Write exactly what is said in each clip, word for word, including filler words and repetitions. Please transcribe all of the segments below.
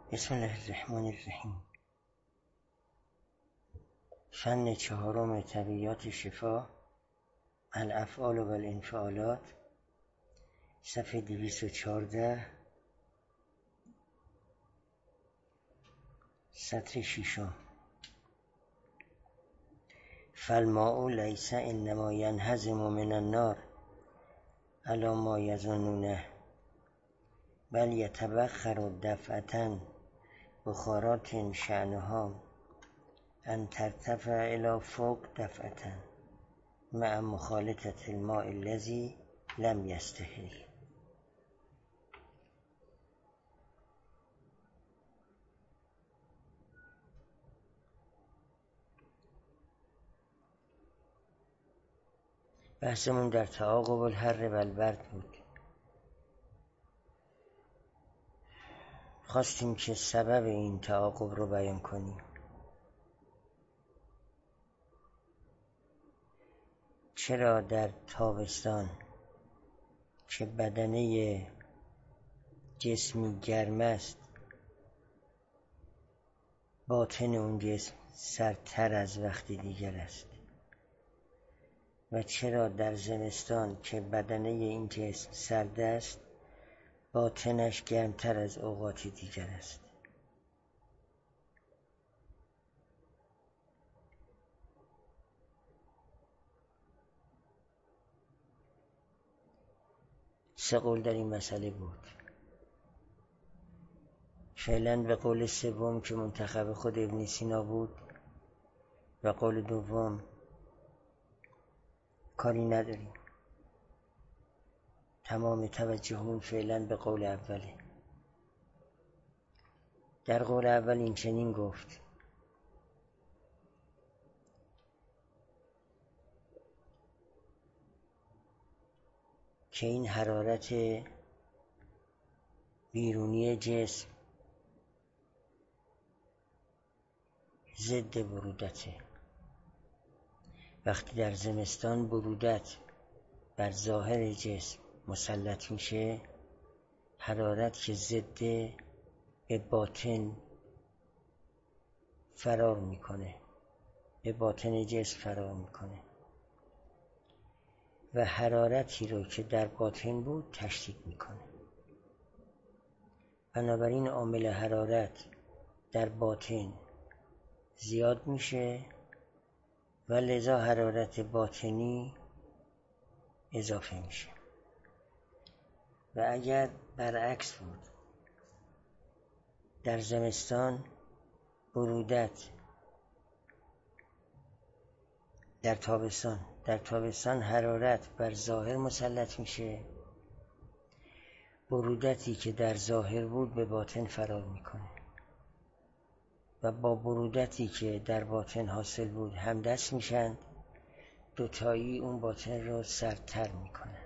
بسم الله الرحمن الرحیم. فن چهارم طبیعیات شفا، الافعال و الانفعالات، صفحه دویست و چهارده، سطر ششم. فالماء لیس انما ینهزم من النار علی ما یظنونه بل یتبخر دفعة بخارات شأنها ان ترتفع الى فوق دفعة مع مخالطة الماء الذي لم یستحل. بحثمون در تعاقب الحر و البرد بود. خواستیم که سبب این تعاقب رو بیان کنیم. چرا در تابستان که بدنه جسمی گرم است، باطن اون جسم سردتر از وقتی دیگر است، و چرا در زمستان که بدنه این جسم سرد است، باطنش گرمتر از اوقات دیگر است. سه قول در این مسئله بود. فعلا به قول سوم که منتخب خود ابن سینا بود و قول دوم کاری نداریم. تمام توجهون فعلا به قول اوله. در قول اول این چنین گفت: که این حرارت بیرونی جسم ضد برودته. وقتی در زمستان برودت بر ظاهر جسم مسلط میشه، حرارت که ضد به باطن فرار میکنه، به باطن جسم فرار میکنه و حرارتی رو که در باطن بود تشدید میکنه. بنابراین عامل حرارت در باطن زیاد میشه و لذا حرارت باطنی اضافه میشه. و اگر برعکس بود، در زمستان برودت در تابستان در تابستان حرارت بر ظاهر مسلط میشه، برودتی که در ظاهر بود به باطن فرار میکنه و با برودتی که در باطن حاصل بود هم دست میشن، دوتایی اون باطن رو سردتر میکنه.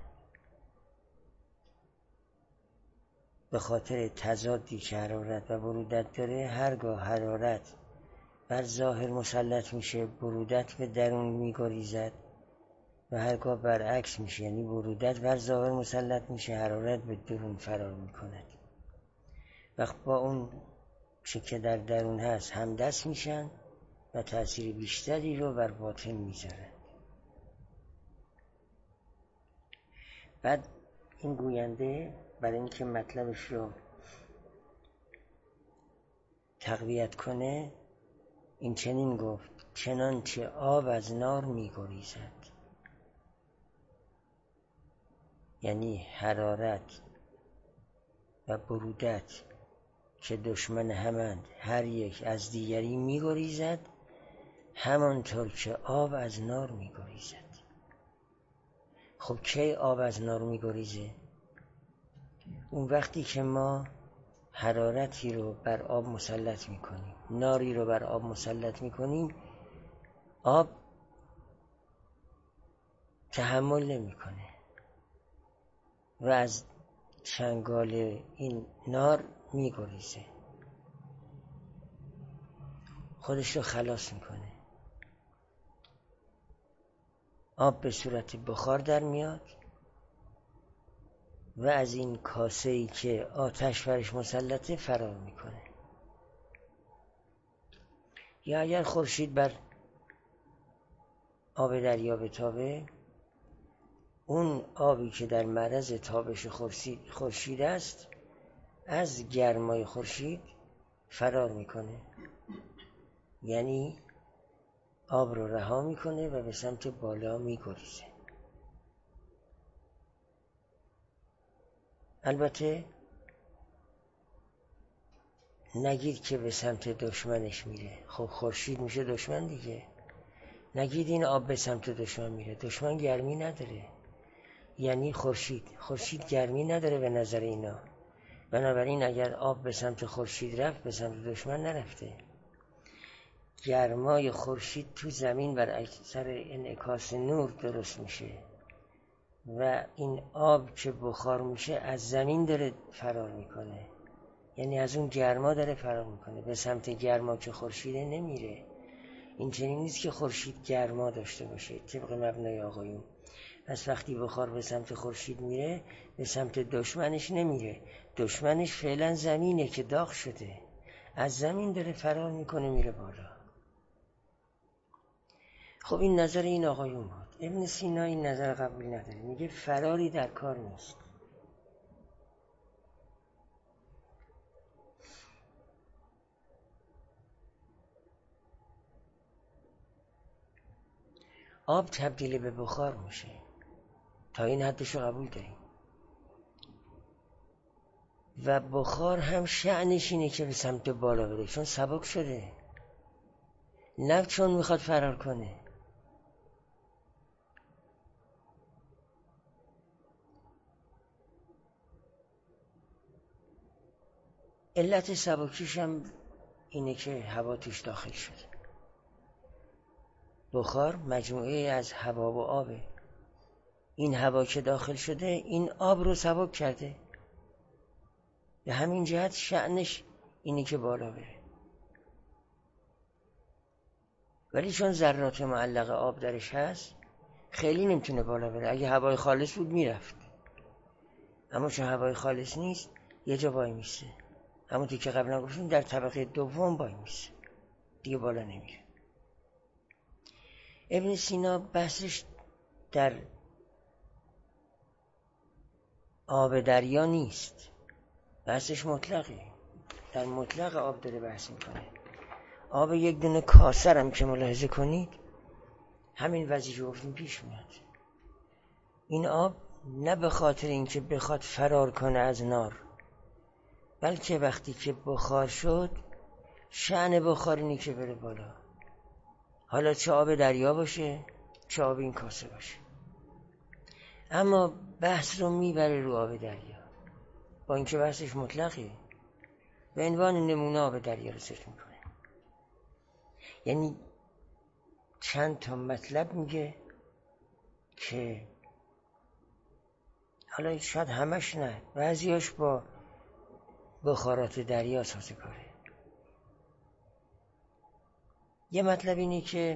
به خاطر تضادی که حرارت و برودت داره، هرگاه حرارت بر ظاهر مسلط میشه، برودت به درون میگریزد و هرگاه برعکس میشه، یعنی برودت بر ظاهر مسلط میشه، حرارت به درون فرار میکند. وقت با اون چه که در درون هست هم دست میشن و تأثیر بیشتری رو بر باطن میذارن. بعد این گوینده برای اینکه مطلبش رو تقویت کنه این چنین گفت: چنانچه آب از نار میگریزد. یعنی حرارت و برودت که دشمن همند، هر یک از دیگری میگریزد، همانطور که آب از نار میگریزد. خب کی آب از نار میگریزه؟ اون وقتی که ما حرارتی رو بر آب مسلط میکنیم، ناری رو بر آب مسلط میکنیم، آب تحمل نمیکنه و از چنگال این نار میگریزه، خودش رو خلاص میکنه. آب به صورت بخار در میاد و از این کاسه‌ای که آتش برش مسلطه فرار میکنه. یا اگر خورشید بر آب دریا بتابه، اون آبی که در معرض تابش خورشید است از گرمای خورشید فرار میکنه، یعنی آب رو رها میکنه و به سمت بالا میگریزه. البته نگید که به سمت دشمنش میره، خب خورشید میشه دشمن دیگه. نگید این آب به سمت دشمن میره، دشمن گرمی نداره. یعنی خورشید خورشید گرمی نداره به نظر اینا، بنابراین اگر آب به سمت خورشید رفت به سمت دشمن نرفته. گرمای خورشید تو زمین بر اثر انعکاس نور درست میشه و این آب که بخار میشه از زمین داره فرار میکنه، یعنی از اون گرما داره فرار میکنه. به سمت گرما که خورشیده نمیره. این چنین نیست که خورشید گرما داشته باشه طبق مبنای آقایون. پس وقتی بخار به سمت خورشید میره به سمت دشمنش نمیره، دشمنش فعلا زمینه که داغ شده، از زمین داره فرار میکنه میره بالا. خب این نظر این آقایون بود. ابن سینا این نظر قبول نداره، میگه فراری در کار نیست. آب تبدیل به بخار میشه، تا این حدشو قبول داریم. و بخار هم شأنش اینه که به سمت بالا بره، چون سبک شده، نه چون میخواد فرار کنه. علت سبکیش هم اینه که هوا توش داخل شده. بخار مجموعه از هوا و آبه، این هوا که داخل شده این آب رو سبک کرده، به همین جهت شأنش اینه که بالا بره. ولی چون ذرات معلق آب درش هست خیلی نمیتونه بالا بره. اگه هوای خالص بود میرفت، اما چون هوای خالص نیست یه جا وای میسه، همونطور که قبلا گفتیم در طبقه دوم وای میسه، دیگه بالا نمیره. ابن سینا بحثش در آب دریا نیست، بحثش مطلقه، در مطلق آب داره بحث میکنه. آب یک دونه کاسر هم که ملاحظه کنید همین وضعی گفتیم پیش میاد. این آب نه به خاطر اینکه بخواد فرار کنه از نار، بلکه وقتی که بخار شد شأن بخار اینه که بره بالا، حالا چه آب دریا باشه چه آب این کاسه باشه. اما بحث رو میبره رو آب دریا، با اینکه بحثش مطلقه، به عنوان نمونه آب دریا رو ذکر میکنه. یعنی چند تا مطلب میگه که حالا شاید همش نه، بعضیاش با بخارات دریا سازگاره. یه مطلب اینه که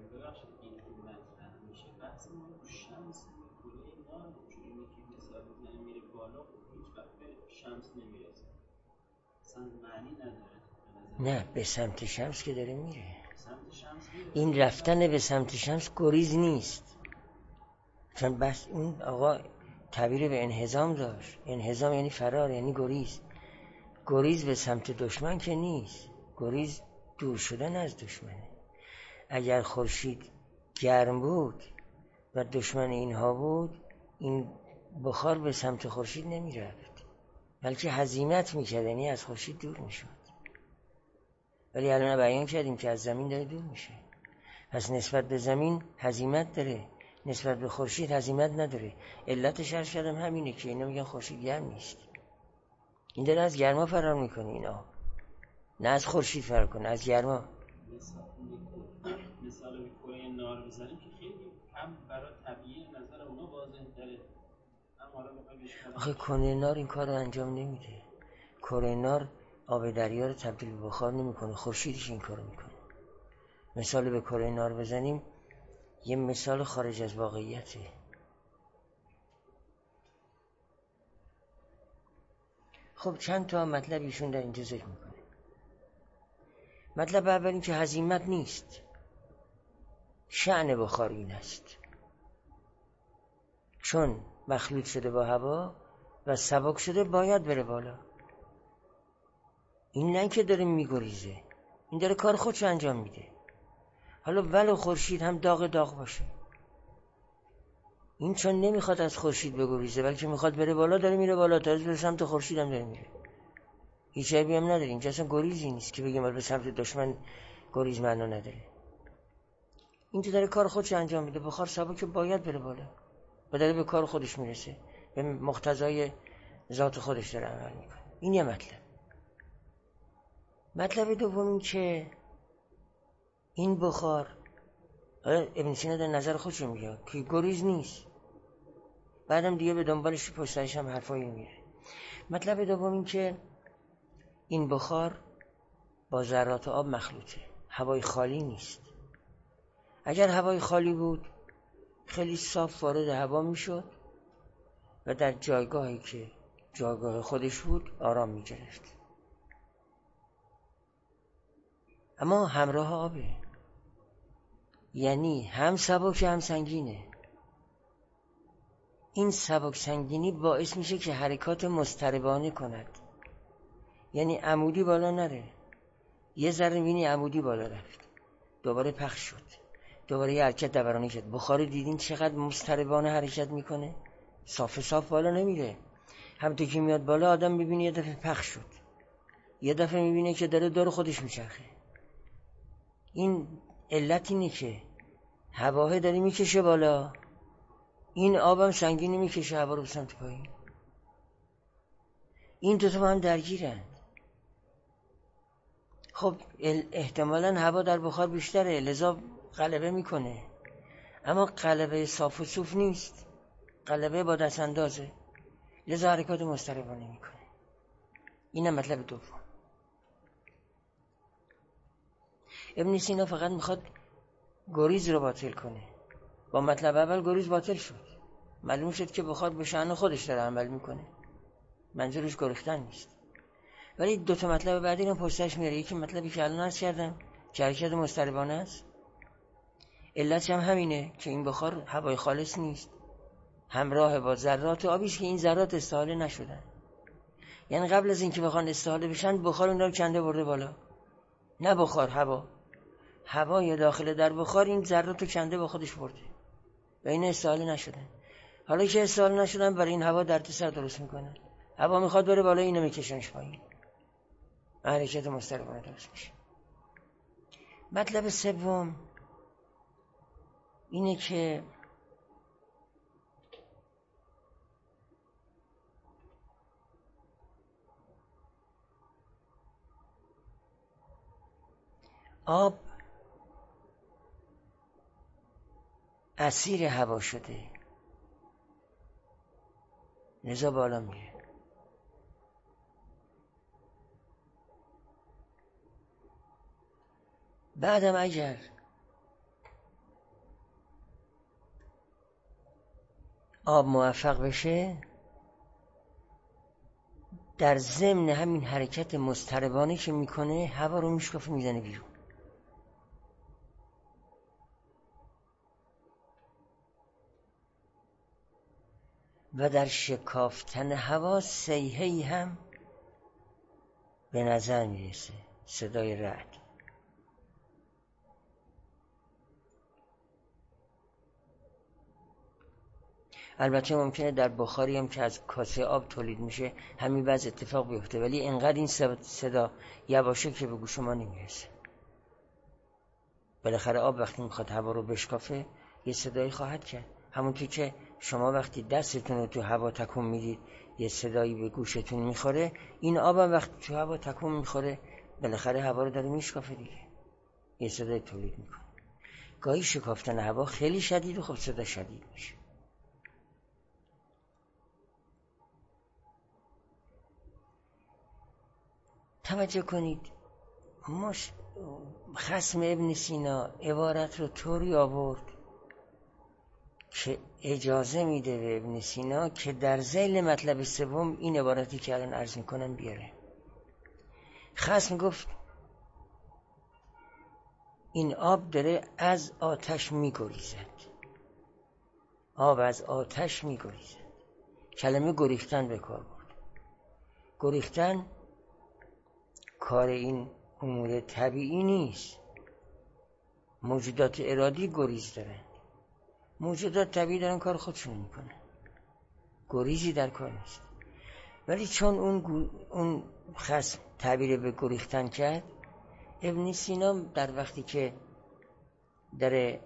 نه به سمت شمس که داره میره، این رفتن به سمت شمس گریز نیست، چون بس اون آقا تعبیر به انهزام داشت. انهزام یعنی فرار، یعنی گریز. گریز به سمت دشمن که نیست، گریز دور شدن از دشمنه. اگر خورشید گرم بود و دشمن اینها بود این بخار به سمت خورشید نمی رفت، بلکه هزیمت می کرد، یعنی از خورشید دور می شد. ولی الان بیان کردیم که از زمین داره دور میشه، پس نسبت به زمین هزیمت داره، نسبت به خورشید هزیمت نداره. علتش هر شدم همینه که اینا میگن خورشید گرم نیست، این داره از گرما فرار میکنه این آب، نه از خورشید فرار کنه، از گرما. مثال به کره نار بزنیم که خیلی هم برای طبیعی نظر اونا واضح تره. آخه کره نار این کار رو انجام نمیده. کره نار آب دریا رو تبدیل به بخار نمیکنه، خورشیدش این کارو میکنه. مثال به کره نار بزنیم یه مثال خارج از واقعیته. خب چند تا مطلب ایشون در اینجا ذکر میکنه. مطلب اول این که هزیمت نیست، شأن بخار این است چون مخلوط شده با هوا و سبک شده باید بره بالا. این نه که داره میگریزه، این داره کار خودشو انجام میده. حالا ولو خورشید هم داغ داغ باشه، این چون نمیخواد از خورشید بگریزه بلکه میخواد بره بالا، داره میره بالا، تا به سمت خورشید هم داره میره. هیچ عیبی هم نداره، اینجا اصلا گریزی نیست که بگیم به سمت دشمن گریز معنا نداره. این تو داره کار خودش انجام میده، بخار سبک باید بره بالا و داره به کار خودش میرسه، به مقتضای ذات خودش داره عمل میکنه. این یه مطلب. مطلب دوم این که این بخار، ابن سینا در نظر خودش میگه که گریز نیست، بعدم دیگه به دنبالش پشتش هم حرفایی میره. مطلب دوم این که این بخار با ذرات آب مخلوطه، هوای خالی نیست. اگر هوای خالی بود خیلی صاف وارد هوا میشد و در جایگاهی که جایگاه خودش بود آرام میگرفت. اما همراه آبه، یعنی هم سبک هم سنگینه. این سبک سنگینی باعث میشه که حرکات مضطربانه کند، یعنی عمودی بالا نره. یه ذره میبینی عمودی بالا رفت، دوباره پخش شد، دوباره یه حرکت دورانی شد. بخار دیدین چقدر مضطربانه حرکت میکنه، صاف صاف بالا نمیره. همونطور که میاد بالا آدم میبینه یه دفعه پخش شد، یه دفعه میبینه که داره دور خودش میچرخه. این علت اینه که هواه داره میکشه بالا، این آبم سنگینی میکشه هوا رو به سمت پایین. این دو تا با هم درگیرن. خب احتمالاً هوا در بخار بیشتره لذا غلبه میکنه، اما غلبه صاف و صوف نیست، غلبه با دست اندازه، لذا حرکات مضطربانه میکنه. اینم مطلب دوم. ابن سینا فقط میخواد گریز رو باطل کنه. با مطلب اول گریز باطل شد، معلوم شد که بخار به شأن خودش داره عمل میکنه، منظورش گریختن نیست. ولی دو تا مطلب بعدی رو پشتش میاره. یکی مطلبی که الان عرض کردم که حرکت مضطربانه است، علتش هم همینه که این بخار هوای خالص نیست، همراه با ذرات آبی است که این ذرات استحاله نشدن. یعنی قبل از اینکه بخوان استحاله بشن بخار اون رو کنده برده بالا. نه بخار، هوا هوای داخل در بخار این ذرات رو کنده با خودش برده و این استحاله نشدن. حالا که استحاله نشدن برای این هوا دردسر درست میکنن. هوا میخواد بره بالا، اینو میکشنش پایین، حرکت مضطربانه درست میشه. مطلب سوم اینه که آب اسیر هوا شده لذا بالا میره. بعدم اگر آب موفق بشه در ضمن همین حرکت مضطربانه که میکنه هوا رو میشکافه میزنه بیرون. و در شکافتن هوا صیحه‌ای هم به نظر میرسه، صدای رعد. البته ممکنه در بخاری هم که از کاسه آب تولید میشه همین وضع اتفاق بیفته، ولی اینقدر این صدا یواشه که به گوش ما نمیرسه. بالاخره آب وقتی میخواد هوا رو بشکافه یه صدایی خواهد کرد، همونطور که شما وقتی دستتون رو تو هوا تکون میدید یه صدایی به گوشتون میخوره، این آب هم وقتی تو هوا تکون میخوره بالاخره هوا رو داره میشکافه دیگه، یه صدای تولید میکنه. گاهی شکافتن هوا خیلی شدید و خب صدا شدید میشه. توجه کنید، مش خصم ابن سینا عبارت رو طوری آورد که اجازه میده به ابن سینا که در ذیل مطلب سوم این عبارتی که الان عرض میکنم بیاره. خصم گفت این آب داره از آتش میگریزد. آب از آتش میگریزد. کلمه گریختن به کار برد. گریختن کار این امور طبیعی نیست. موجودات ارادی گریز دارن. موجودات طبیعی دارن کار خودشون میکنن. گریزی در کار نیست. ولی چون اون اون خصم تعبیر به گریختن کرد، ابن سینا در وقتی که در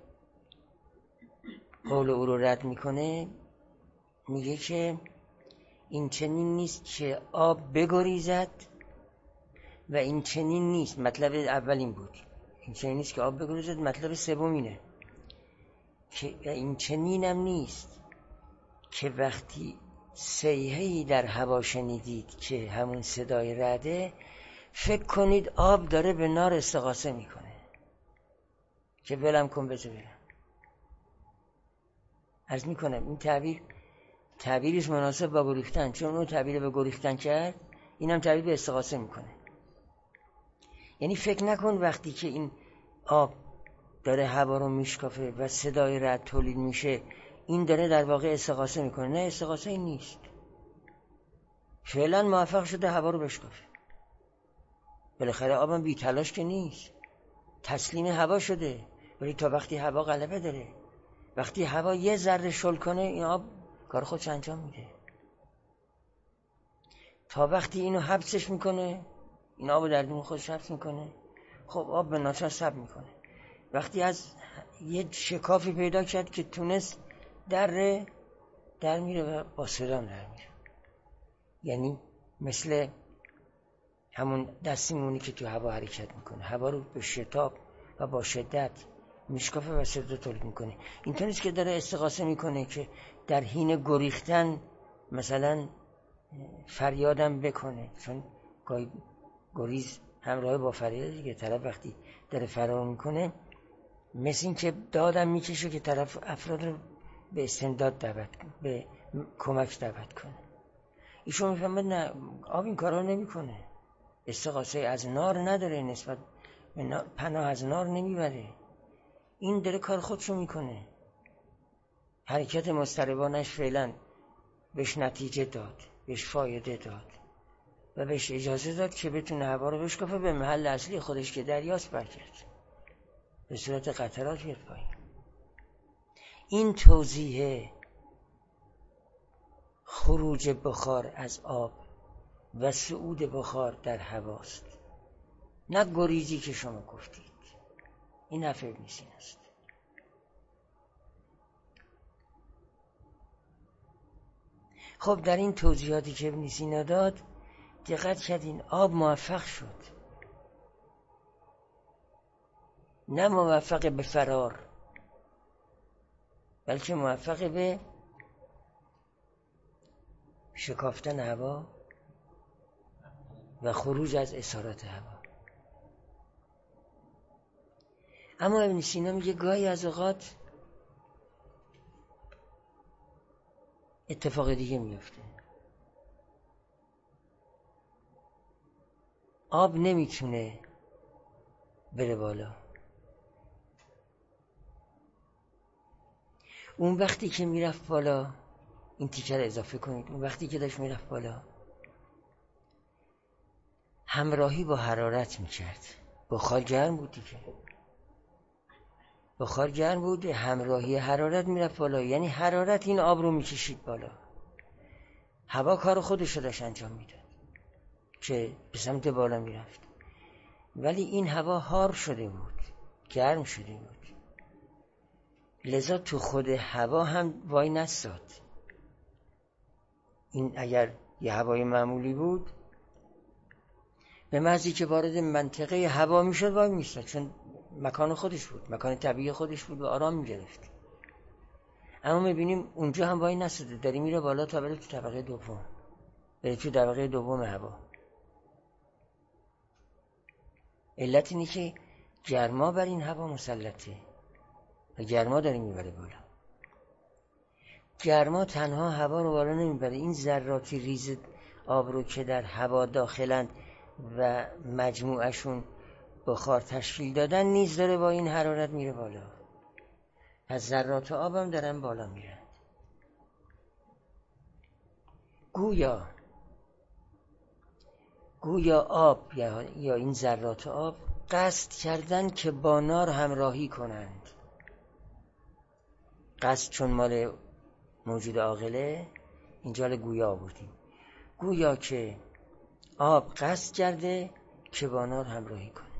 قول او رو رد میکنه میگه که این چنین نیست که آب بگریزد و این چنین نیست. مطلب اولین بود این چنین نیست که آب بگریزد. مطلب سوم اینه که این چنین هم نیست که وقتی صیحه‌ای در هوا شنیدید که همون صدای رعده، فکر کنید آب داره به نار استغاثه میکنه که ولم کن بذار برم. عرض میکنم این تعبیر تعبیرش مناسب با گریختن، چون اون تعبیر به گریختن کرد، اینم تعبیر به استغاثه میکنه. یعنی فکر نکن وقتی که این آب داره هوا رو میشکافه و صدای رعد تولید میشه این داره در واقع استغاثه میکنه. نه، استغاثه این نیست. فعلا موفق شده هوا رو بشکافه. بالاخره آبم بی تلاش که نیست، تسلیم هوا شده. ولی تا وقتی هوا غلبه داره، وقتی هوا یه ذره شل کنه، این آب کار خودش انجام میده. تا وقتی اینو حبسش میکنه، این آب در درون خودش حبس میکنه، خب آب به ناچار سب میکنه. وقتی از یه شکافی پیدا کرد که تونست در در میره و با صدام در میره. یعنی مثل همون دستیمونی که تو هوا حرکت میکنه، هوا رو به شتاب و با شدت میشکافه و صدا تولید میکنه. اینطور نیست که داره استغاثه میکنه که در حین گریختن مثلا فریادم بکنه، چون گاهی گریز همراه با فریاد دیگه. طرف وقتی داره فرار میکنه مثل این که دادم میکشه که طرف افراد رو به استمداد دعوت کنه، به کمک دعوت کنه. ایشون میفهمد نه، آب این کارا نمیکنه. استغاثه از نار نداره، نسبت به نار پناه از نار نمیبره. این داره کار خودشو میکنه. حرکت مضطربانش فعلا بهش نتیجه داد، بهش فایده داد و بهش اجازه داد که بتونه هوا رو بشکافه، به محل اصلی خودش که دریاست برگرد، به صورت قطرات بیاد پایین. این توضیح خروج بخار از آب و صعود بخار در هواست، نه گریزی که شما گفتید. این حرف ابن سینا است. خب در این توضیحاتی که ابن سینا داد دقت کردین آب موفق شد، نه موفق به فرار، بلکه موفق به شکافتن هوا و خروج از اسارات هوا. اما ابن سینا میگه گاهی از اوقات اتفاق دیگه میفته. آب نمیتونه بره بالا. اون وقتی که میرفت بالا، این تیکر اضافه کنید، اون وقتی که داشت میرفت بالا همراهی با حرارت میکرد. بخار گرم بود دیگه، بخار گرم بود، همراهی حرارت میرفت بالا. یعنی حرارت این آب رو میکشید بالا. هوا کار خودش رو داشت انجام میداد که به سمت بالا میرفت، ولی این هوا حار شده بود، گرم شده بود، لذا تو خود هوا هم وای نستاد. این اگر یه هوای معمولی بود، به محضی که وارد منطقه هوا میشد وای میستاد، چون مکان خودش بود، مکان طبیعی خودش بود و آرام میگرفت. اما میبینیم اونجا هم وای نستاده، داری میره بالا تا بره تو طبقه دوم، بره تو طبقه دوم هوا. علت اینه که گرما بر این هوا مسلطه و گرما داره میبره بالا. گرما تنها هوا رو بالا نمیبره، این ذراتی ریز آب رو که در هوا داخلند و مجموعشون بخار تشکیل دادن نیز داره با این حرارت میره بالا. از ذرات آب هم دارن بالا میرن. گویا گویا آب یا, یا این ذرات آب قصد کردن که با نار همراهی کنند. قصد چون مال موجود عاقله، اینجا گویا بودیم. گویا که آب قصد کرده که با نار همراهی کنه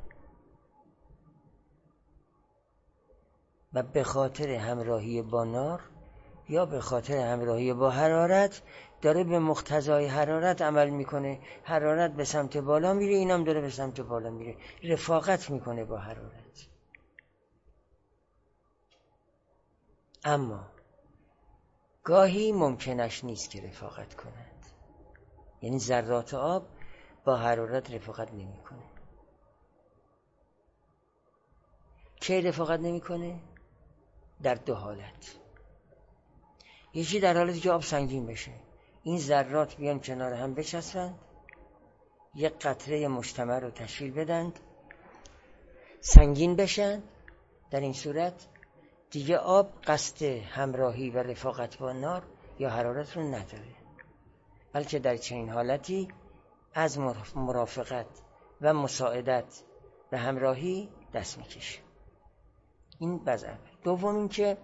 و به خاطر همراهی با نار یا به خاطر همراهی با حرارت داره به مقتضای حرارت عمل میکنه. حرارت به سمت بالا میره، اینم داره به سمت بالا میره، رفاقت میکنه با حرارت. اما گاهی ممکنش نیست که رفاقت کنند. یعنی ذرات آب با حرارت رفاقت نمیکنه. کی رفاقت نمیکنه؟ در دو حالت. یکی در حالتی که آب سنگین بشه، این ذرات بیان کنار هم بچسبند، یک قطره مجتمع رو تشکیل بدند، سنگین بشن. در این صورت دیگه آب قصد همراهی و رفاقت با نار یا حرارت رو نداره، بلکه در چنین حالتی از مرافقت و مساعدت و همراهی دست میکشه. این وضع اول. دوم این که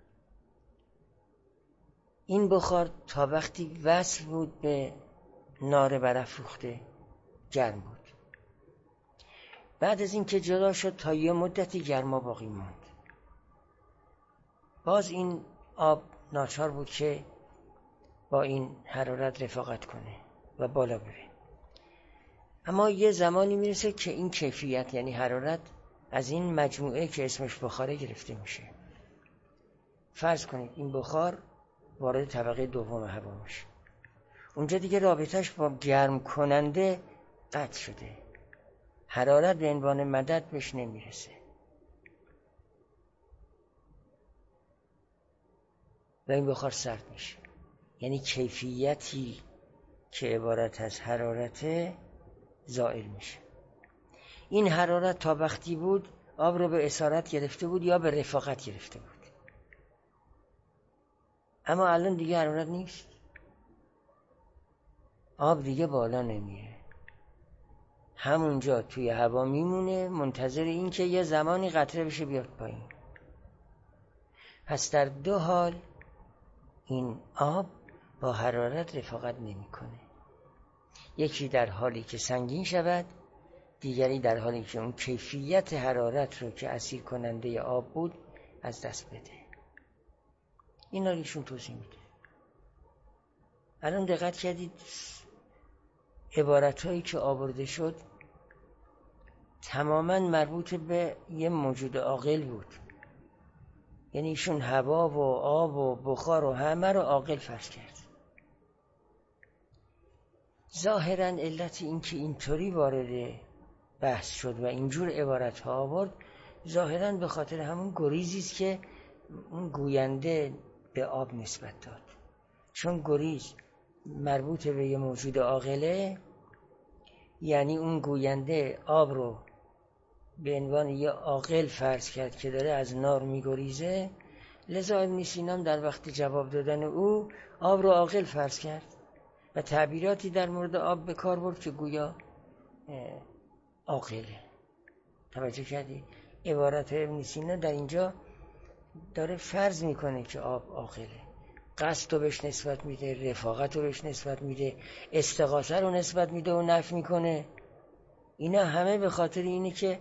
این بخار تا وقتی وصل بود به نار برافروخته گرم بود. بعد از این که جدا شد تا یه مدتی گرما باقی ماند. باز این آب ناچار بود که با این حرارت رفاقت کنه و بالا بره. اما یه زمانی میرسه که این کیفیت یعنی حرارت از این مجموعه که اسمش بخاره گرفته میشه. فرض کنید این بخار وارد طبقه دوم هوا میشه. اونجا دیگه رابطش با گرم کننده قطع شده. حرارت به عنوان مدد بهش نمیرسه. و این بخار سرد میشه. یعنی کیفیتی که عبارت از حرارت زائل میشه. این حرارت تا وقتی بود آب رو به اسارت گرفته بود یا به رفاقت گرفته بود. اما الان دیگه حرارت نیست. آب دیگه بالا نمیره. همونجا توی هوا میمونه منتظر این که یه زمانی قطره بشه بیاد پایین. پس در دو حال این آب با حرارت رفاقت نمیکنه. یکی در حالی که سنگین شود، دیگری در حالی که اون کیفیت حرارت رو که اسیر کننده آب بود از دست بده. اینا ایشون توضیح میده. الان دقت کردید عبارتهایی که آورده شد تماما مربوط به یه موجود عاقل بود. یعنی ایشون هوا و آب و بخار و همه رو عاقل فرض کرد. ظاهراً علت این که اینطوری وارد بحث شد و اینجور عبارت ها آورد ظاهراً به خاطر همون گریزی است که اون گوینده به آب نسبت داد. چون گریز مربوط به یه موجود عاقله، یعنی اون گوینده آب رو به عنوان یه عاقل فرض کرد که داره از نار میگریزه. لذا ابن سینا در وقت جواب دادن او آب رو عاقل فرض کرد و تعبیراتی در مورد آب به کار برد که گویا عاقله. توجه کردی؟ عبارت ابن سینا در اینجا داره فرض میکنه که آب عاقله. قصد رو بهش نسبت میده، رفاقت رو بهش نسبت میده، استغاثه رو نسبت میده و نفی میکنه. اینا همه به خاطر اینه که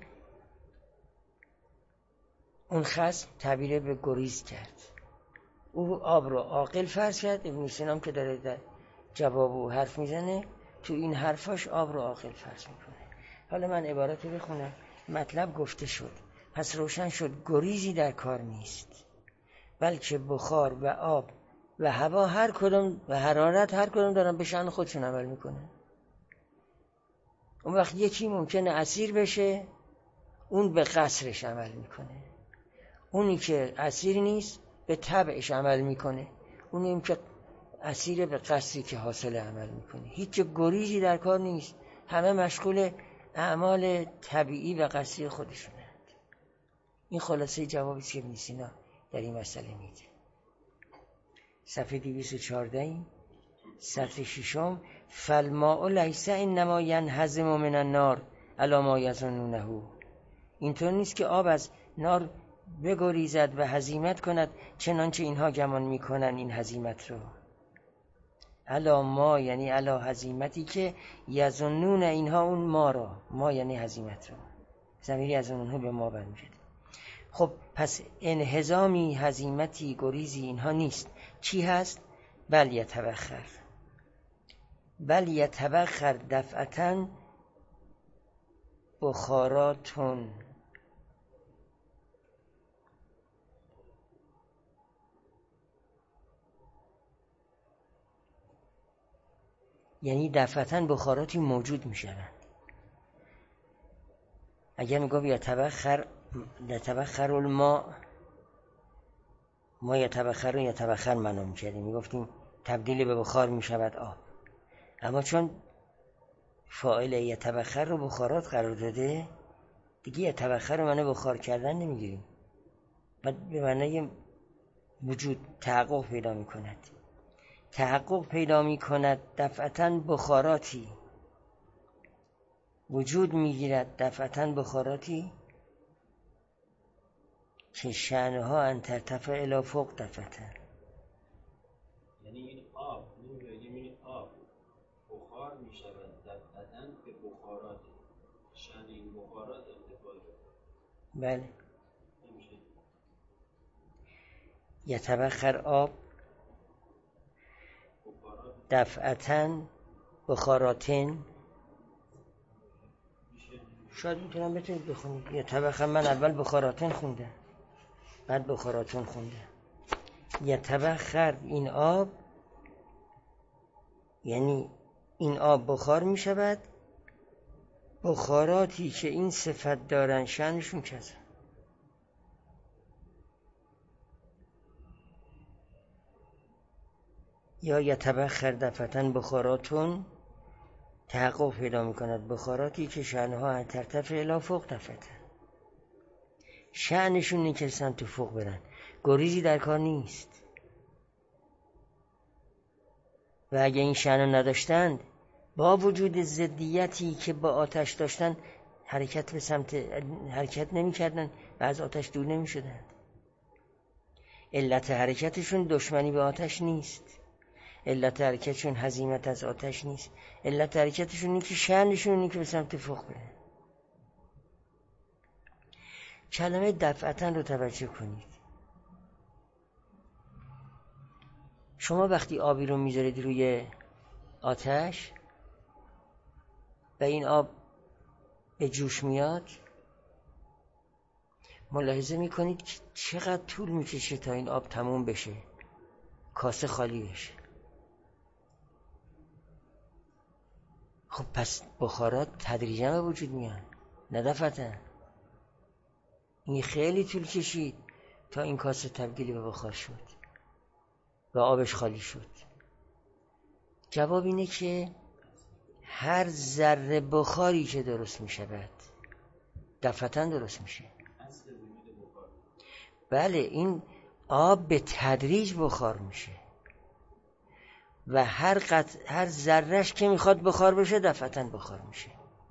اون خصم تعبیر به گریز کرد. او آب رو عاقل فرض کرد. ابن سینا که داره در جواب او حرف میزنه تو این حرفاش آب رو عاقل فرض میکنه. حالا من عبارت رو بخونم. مطلب گفته شد. پس روشن شد گریزی در کار نیست، بلکه بخار و آب و هوا هر کدوم و حرارت هر کدوم دارن به شأن خودشون عمل میکنن. اون وقت یکی ممکنه اسیر بشه، اون به قصرش عمل میکنه. اونی که اسیر نیست به طبعش عمل میکنه. اونی که اسیر به قصری که حاصل عمل میکنه. هیچ گریزی در کار نیست. همه مشغول اعمال طبیعی و قصدی خودشونند. این خلاصه جوابی که ابن سینا در این مسئله میده. صفحه دویست و چهارده، سطر ششم: فالماء لیس انما ینهزم من النار الی ما یظنونه. اینطور نیست که آب از نار بگریزد و هزیمت کند چنانچه اینها گمان میکنن این هزیمت رو. الی ما یعنی الی هزیمتی که یظنون اینها اون ما را، ما یعنی هزیمت رو، ضمیری از اونها به ما برمیگرده. خب پس انهزامی، هزیمتی، گریزی اینها نیست. چی هست؟ بل یتبخر، بل یتبخر دفعتن بخاراتون. یعنی دفعتن بخاراتی موجود می شوند. اگر می گفت یتبخر، یتبخر الماء، ما یتبخر و یتبخر منو می کردیم، می گفتیم تبدیل به بخار می شود آب. اما چون فاعل یتبخر رو بخارات قرار داده، دیگه یتبخر رو معنی بخار کردن نمیگیریم، بعد به معنی وجود تحقق پیدا می کند. تحقق پیدا می کند دفعتاً بخاراتی، وجود می گیرد دفعتاً بخاراتی که شأنها ان ترتفع الی فوق دفعتاً. یعنی این آب، نمیگیم این آب بخار می شود دفعتاً به بخاراتی، شأن این بخارات ارتفاع دارد. بله. یتبخر آب دفعتاً بخاراتن. شاید میتونم بتونید بخونید یتبخر، من اول بخاراتن خونده بعد بخاراتن خونده. یتبخر این آب یعنی این آب بخار می شود، بخاراتی که این صفت دارن شأنشون کذا. یا یتبخر دفعتاً بخاراتون، تحقق پیدا می کند بخاراتی که شأنها ترتفع الی فوق دفعتاً، شأنشون نیکستن تو فوق برن، گریزی در کار نیست. و اگه این شأن نداشتند، با وجود ضدیتی که با آتش داشتن، حرکت به سمت حرکت نمی کردن و از آتش دور نمی شدند. علت حرکتشون دشمنی به آتش نیست، علت حرکتشون هزیمت از آتش نیست، علت حرکتشون اینه که شأنشون اینه که به سمت فوق بره. کلمه دفعتاً رو توجه کنید. شما وقتی آبی رو میذارید روی آتش و این آب به جوش میاد، ملاحظه میکنید که چقدر طول میکشه تا این آب تموم بشه، کاسه خالی بشه. خب پس بخارات تدریجا به وجود میان، نه دفعتاً. این خیلی طول کشید تا این کاسه تبدیل به بخار شد و آبش خالی شد. جواب اینه که هر ذره بخاری که درست می شود دفعتاً درست میشه. بله، این آب به تدریج بخار میشه و هر قط... هر ذرهش که میخواد بخار بشه دفعتاً بخار میشه.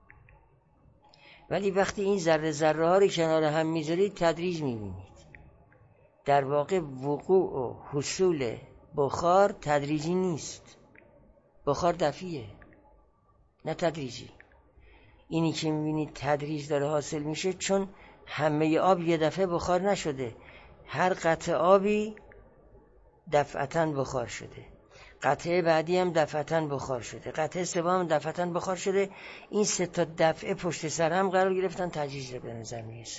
ولی وقتی این ذره ذره ها رو کنار هم میذارید تدریج میبینید. در واقع وقوع و حصول بخار تدریجی نیست، بخار دفعیه نه تدریجی. اینی که میبینید تدریج داره حاصل میشه چون همه آب یه دفعه بخار نشده، هر قطعه آبی دفعتاً بخار شده، قطعه بعدی هم دفعتاً بخار شده، قطعه سوم هم دفعتاً بخار شده. این سه تا دفعه پشت سر هم قرار گرفتن، تدریج رو به نظر میرسه.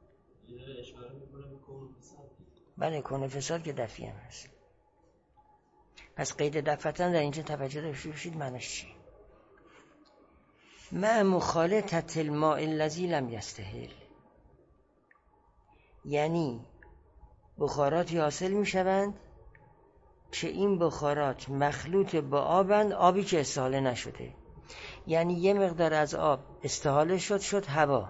بله، کون فساد که دفعی هم هست. پس قید دفعتاً در اینجا توجه داشته باشید معنیش چی؟ مع مخالطة الماء الذی لم یستحل، یعنی بخاراتی حاصل می شوند که این بخارات مخلوط با آبند، آبی که استحاله نشده. یعنی یه مقدار از آب استحاله شد شد هوا،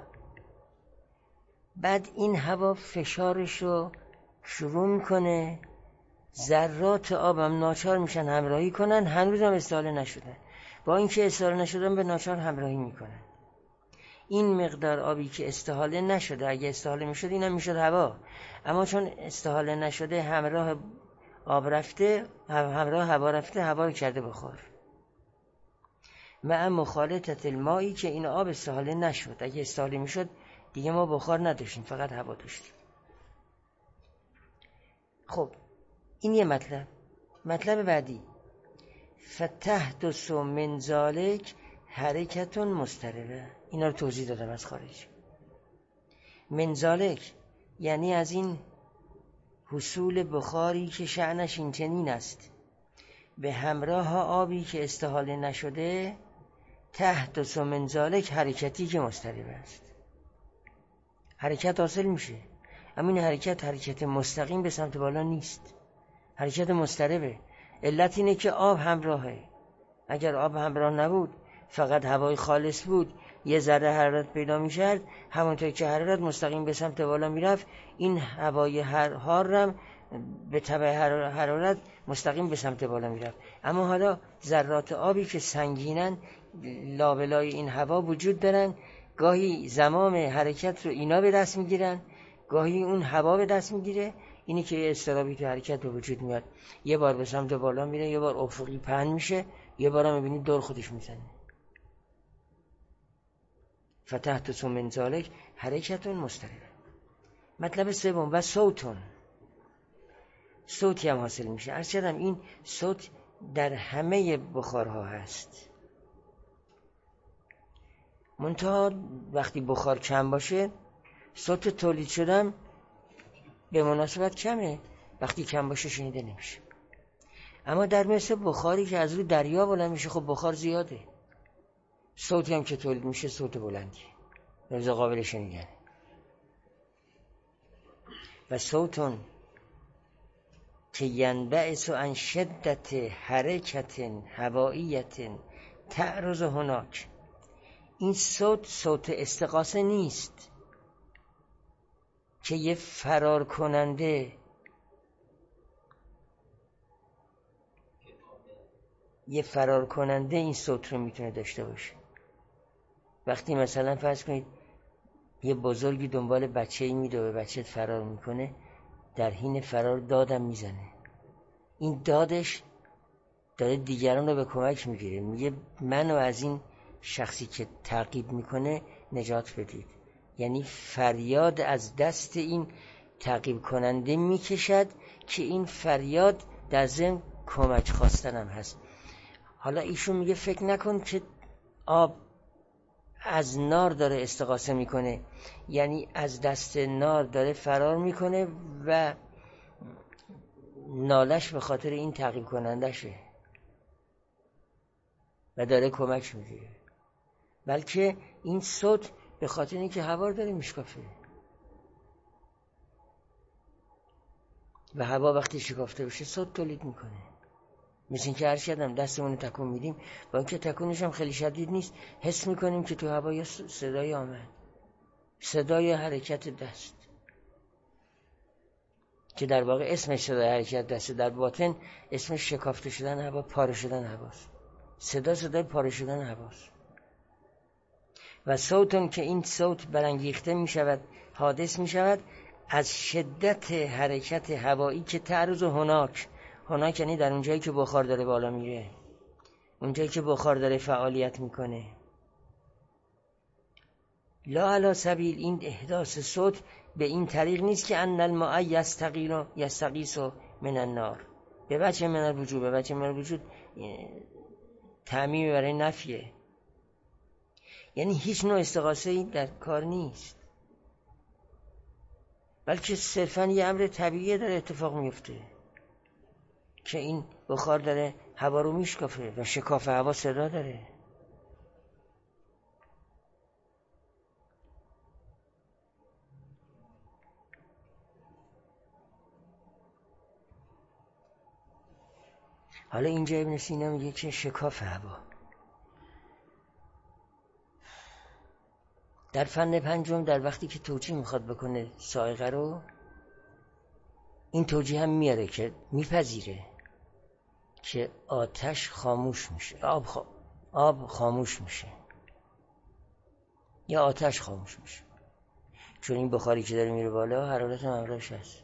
بعد این هوا فشارش رو شروع میکنه، ذرات آبم ناچار میشن همراهی کنن، هنوز هم استحاله نشدن، با اینکه استحاله نشدن به ناچار همراهی میکنن. این مقدار آبی که استحاله نشده، اگه استحاله میشد اینم میشد هوا، اما چون استحاله نشده همراه آب رفته، همراه هوا رفته، هوا رو کرده بخار. مع مخالطت المایی که این آب استحاله نشد، اگه استحاله میشد دیگه ما بخار نداشتیم، فقط هوا داشتیم. خب این یه مطلب. مطلب بعدی، فتحدث من ذالک حرکت مضطربه. اینا رو توضیح دادم از خارج. من ذالک یعنی از این حصول بخاری که شأنش این چنین است، به همراه آبی که استحاله نشده، تحدث من ذالک حرکتی که مضطرب است، حرکت حاصل میشه، اما این حرکت حرکت مستقیم به سمت بالا نیست، حرکت مضطربه. علت اینه که آب همراهه. اگر آب همراه نبود، فقط هوای خالص بود، یه ذره حرارت پیدا میشد، همونطور که حرارت مستقیم به سمت بالا میرفت، این هوای حارم به تبع حرارت مستقیم به سمت بالا میرفت. اما حالا ذرات آبی که سنگینن لابلای این هوا وجود دارن، گاهی زمام حرکت رو اینا به دست میگیرن، گاهی اون هوا به دست میگیره. اینی که یه اضطرابی تو حرکت به وجود میاد، یه بار به سمت بالا میره، یه بار افقی پهن میشه، یه بار هم میبینید دور خودش میزنه. فتحدث من ذالک حرکت مضطربه. مطلب سوم، و صوتون، صوتی هم حاصل میشه. عرض کردم این صوت در همه بخارها هست، منتها وقتی بخار کم باشه صوت تولید شدن به مناسبت کمه، وقتی کم باشه شنیده نمیشه. اما در مثل بخاری که از روی دریا بلند میشه، خب بخار زیاده، صوتی هم که تولید میشه صوت بلندی، روز قابل شنیدن. و صوتون که ینبعث عن شدت حرکت هوائیت تعرض هناک، این صوت صوت استغاثه نیست که یه فرار کننده یه فرار کننده این صوت رو میتونه داشته باشه. وقتی مثلا فرض کنید یه بزرگی دنبال بچه‌ای میره و بچه فرار میکنه، در حین فرار دادم میزنه، این دادش داره دیگران رو به کمک میگیره، میگه منو از این شخصی که تعقیب میکنه نجات بدید. یعنی فریاد از دست این تعقیب کننده میکشد که این فریاد در ضمن کمک خواستن هم هست. حالا ایشون میگه فکر نکن که آب از نار داره استغاثه میکنه، یعنی از دست نار داره فرار میکنه و نالش به خاطر این تعقیب کنندشه و داره کمک میگیره، بلکه این صوت به خاطر اینکه هوا داره میشکافه و هوا وقتی شکافته بشه صوت تولید میکنه. مثل این که هر شدم دستمون تکون میدیم، با اینکه تکونش هم خیلی شدید نیست، حس میکنیم که تو هوا یه صدای آمد، صدای حرکت دست، که در واقع اسمش صدای حرکت دسته، در باطن اسمش شکافته شدن هوا، پاره شدن هواست. صدا صدای پاره شدن هواست. و صوتون که این صوت برانگیخته می شود، حادث می شود از شدت حرکت هوایی که تعرض هناک، هناک یعنی در اونجایی که بخار داره بالا میره، اونجایی که بخار داره فعالیت میکنه. لا علی سبیل، این احداث صوت به این طریق نیست که ان الماء یستغیث یستغیث من النار، به وجه من الوجود، به وجه من الوجود تعمیم برای نفیه، یعنی هیچ نوع استغاثه‌ای در کار نیست، بلکه صرفاً یه امر طبیعی داره اتفاق میفته که این بخار داره هوا رو میشکافه و شکاف هوا صدا داره. حالا اینجا ابن سینا میگه که شکاف هوا، در فن پنجم در وقتی که توجیه میخواد بکنه صاعقه رو، این توجیه هم میاره که میپذیره که آتش خاموش میشه، آب, خ... آب خاموش میشه یا آتش خاموش میشه، چون این بخاری که داره میره بالا حرارت هم همراهش هست.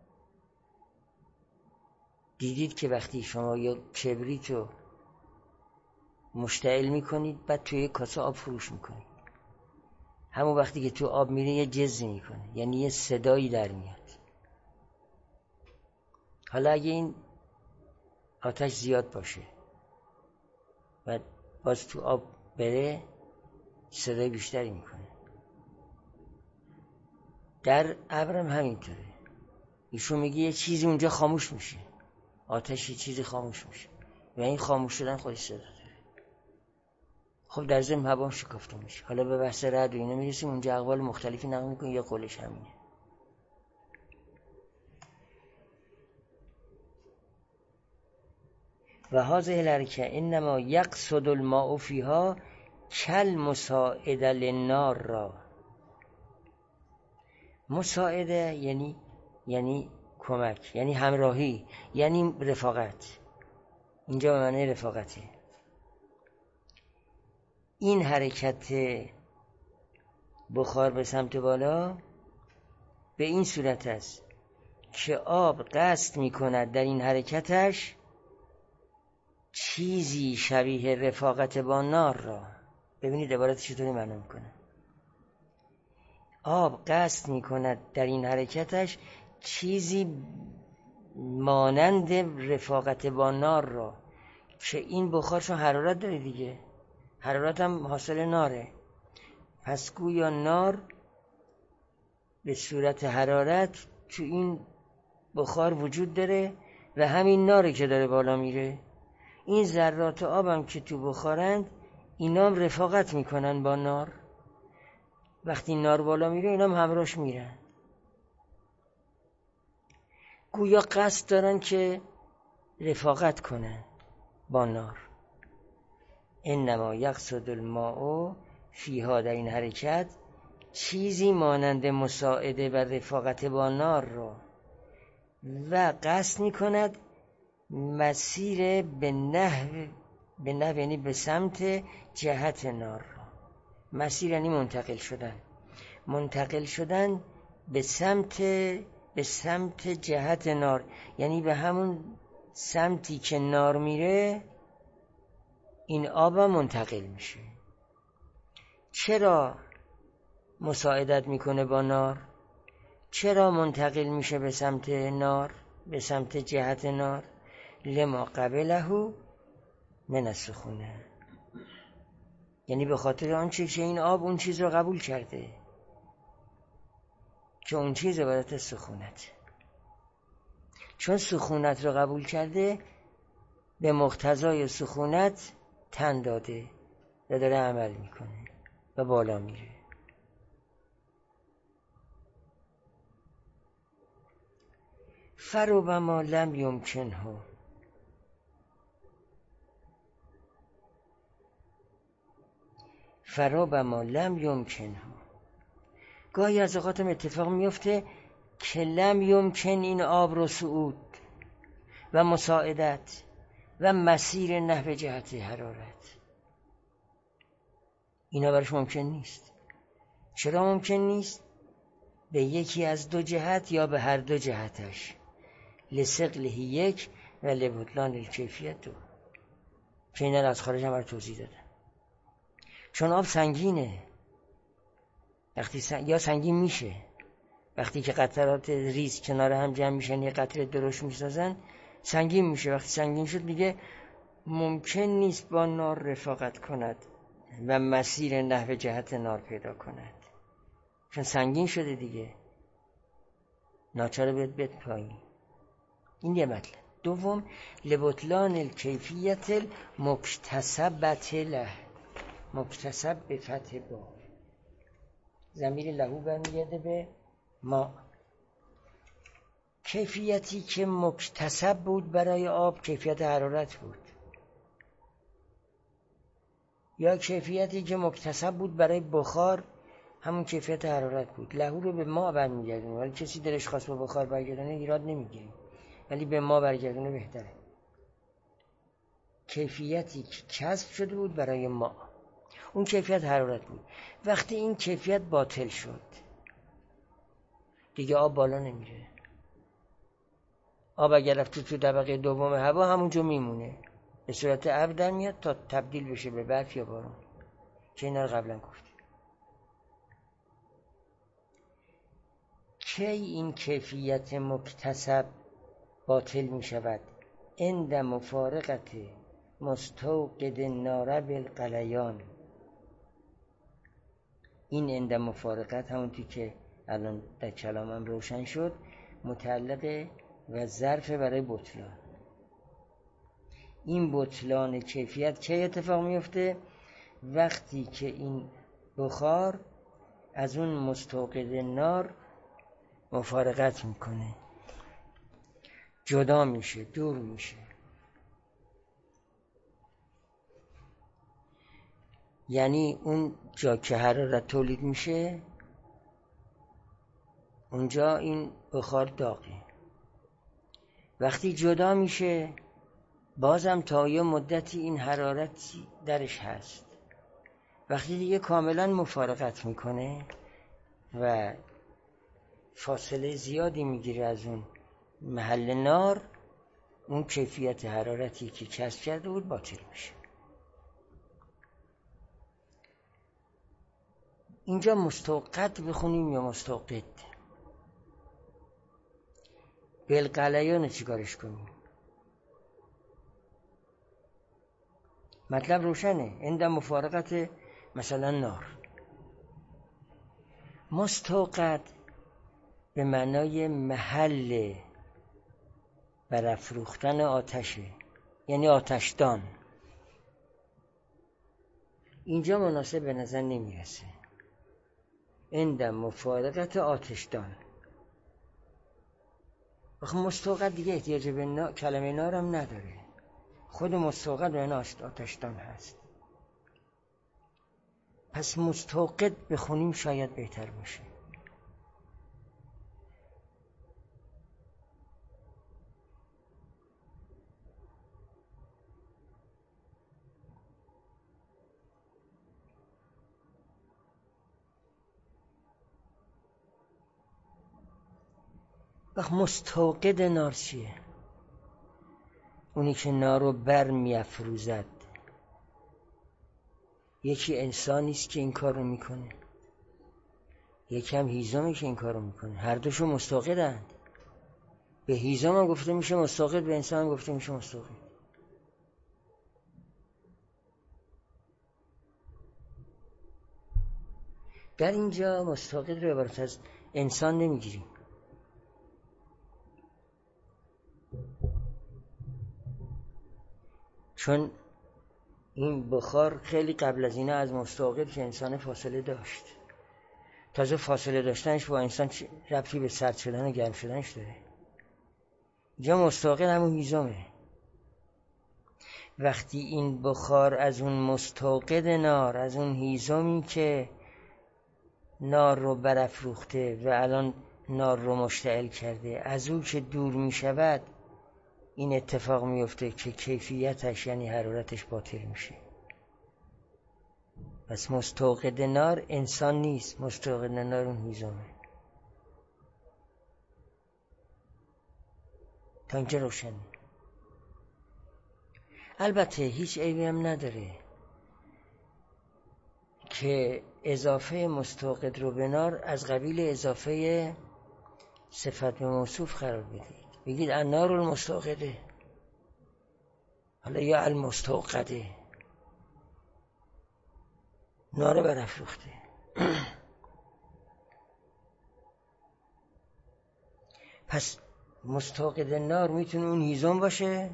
دیدید که وقتی شما یا کبریت رو مشتعل میکنید بعد توی یک کاسه آب فروش میکنید، همون وقتی که تو آب میره یه جزی میکنه، یعنی یه صدایی در میاد. حالا اگه این آتش زیاد باشه و باز تو آب بره صدای بیشتری میکنه. در ابرم همینطوره، ایشون میگه یه چیزی اونجا خاموش میشه، آتش یه چیزی خاموش میشه و این خاموش شدن خودش صدا داره. خب در ضمن هوا شکافته میشه. حالا به بحث رعد و اینا میرسیم، اونجا اقوال مختلفی نقل میکنه یا قولش همینه. و هذه الحرکه انما یقصد الماء فیها کل مساعد للنار را. مساعده یعنی یعنی کمک، یعنی همراهی، یعنی رفاقت. اینجا به معنی رفاقته. این حرکت بخار به سمت بالا به این صورت است که آب قصد می کند در این حرکتش چیزی شبیه رفاقت با نار را. ببینید عبارت چطوری معنا میکنه. آب قصد می کند در این حرکتش چیزی مانند رفاقت با نار را، که این بخارشون حرارت داره دیگه، حرارت هم حاصل ناره، پس گویا نار به صورت حرارت تو این بخار وجود داره و همین ناره که داره بالا میره. این ذرات آب هم که تو بخارند اینا هم رفاقت میکنن با نار، وقتی نار بالا میره اینا هم همراهش میرن. گویا قصد دارن که رفاقت کنن با نار. انما یقصد الماء فیها، در این حرکت چیزی مانند مساعده و رفاقت با نار را، و قصد میکند مسیر به نحو به نحو یعنی به سمت جهت نار را. مسیر یعنی منتقل شدن، منتقل شدن به سمت به سمت جهت نار، یعنی به همون سمتی که نار میره این آب منتقل میشه. چرا مساعدت میکنه با نار؟ چرا منتقل میشه به سمت نار، به سمت جهت نار؟ لما قبله من السخونه، یعنی به خاطر آنچه که این آب اون چیز رو قبول کرده که اون چیز عبارت سخونت. چون سخونت رو قبول کرده به مقتضای سخونت تن داده و داره عمل میکنه و بالا میره. فربما لم یمکنه، فربما لم یمکنه، گاهی از اوقات اتفاق میفته که لم یمکن این آب رو صعود و مساعدت و مسیر نحو جهت حرارت، اینا برش ممکن نیست. چرا ممکن نیست؟ به یکی از دو جهت یا به هر دو جهتش، لثقله یک و لبطلان الکیفیت دو، که اینا از خارج هم توضیح دادن. چون آب سنگینه، وقتی سنگ... یا سنگین میشه وقتی که قطرات ریز کنار هم جمع میشن یه قطره درشت میسازن، سنگین میشه. وقتی سنگین شد دیگه ممکن نیست با نار رفاقت کند و مسیر نحو جهت نار پیدا کند، چون سنگین شده دیگه، ناچاره بیاد بیاد پایین. این یه مطلب. دوم، لبطلان الکیفیت المکتسبت له، مکتسب به فتح با، ضمیر لهو برمیگرده به ما. کیفیتی که مکتسب بود برای آب کیفیت حرارت بود، یا کیفیتی که مکتسب بود برای بخار همون کیفیت حرارت بود. لهو رو به ما برمیگردونه، ولی کسی دلش خواست به بخار برگردونه ایراد نمیگیریم، ولی به ما برگردونه بهتره. کیفیتی که کسب شده بود برای ما، اون کیفیت حرارت بود. وقتی این کیفیت باطل شد دیگه آب بالا نمیره. آب اگر رفت تو طبقه دوم هوا همونجا میمونه، به صورت ابر در میاد تا تبدیل بشه به برف یا بارون، که اینا رو قبلا گفتیم. کی این کیفیت مکتسب باطل می شود؟ عند مفارقت مستوقد النار بالغلیان. این عند مفارقت همونطور که الان در کلامم روشن شد متعلق و ظرف برای بطلان. این بطلان کیفیت کی اتفاق میفته؟ وقتی که این بخار از اون مستوقد نار مفارقت میکنه، جدا میشه، دور میشه. یعنی اون جا که حرارت تولید میشه اونجا این بخار داغه. وقتی جدا میشه بازم تا یه مدتی این حرارت درش هست. وقتی دیگه کاملا مفارقت میکنه و فاصله زیادی میگیره از اون محل نار، اون کیفیت حرارتی که کسب کرده بود باطل میشه. اینجا مستوقد بخونیم یا مستوقد؟ بالغلیان چیکارش کنیم؟ مطلب روشنه. عند مفارقت مثلا نار. مستوقد به معنای محل برافروختن آتشه، یعنی آتشدان. اینجا مناسب به نظر نمیرسه. عند مفارقت آتشدان. آخه مستوقد دیگه احتیاج به نا... کلمه نار هم نداره. خود مستوقد به آتشدان هست. پس مستوقد بخونیم شاید بهتر باشه. وقت مستوقد نار چیه؟ اونی که نار رو بر میافروزد. یکی انسانی است که این کار رو میکنه، یکی هم هیزمی که این کار رو میکنه. هر دوشو مستوقدند. به هیزم هم گفته میشه مستوقد، به انسان هم گفته میشه مستوقد. در اینجا مستوقد رو عبارت از انسان نمیگیریم، چون این بخار خیلی قبل از اینا از مستوقد که انسان فاصله داشت. تازه فاصله داشتنش با انسان ربطی به سرد شدن و گرم شدنش داره. اینجا مستوقد همون هیزمه. وقتی این بخار از اون مستوقد نار، از اون هیزمی که نار رو برافروخته و الان نار رو مشتعل کرده، از اون که دور می شود، این اتفاق میفته که کیفیتش یعنی حرارتش باطل میشه. پس مستوقد نار انسان نیست، مستوقد نار اون هیزمه. تا اینجا روشن. البته هیچ عیبی هم نداره که اضافه مستوقد رو به نار از قبیل اضافه صفت به موصوف قرار بدید. بگید النار المستوقده، حالا یا المستوقده، نار برافروخته. پس مستوقد نار میتونه اون هیزم باشه،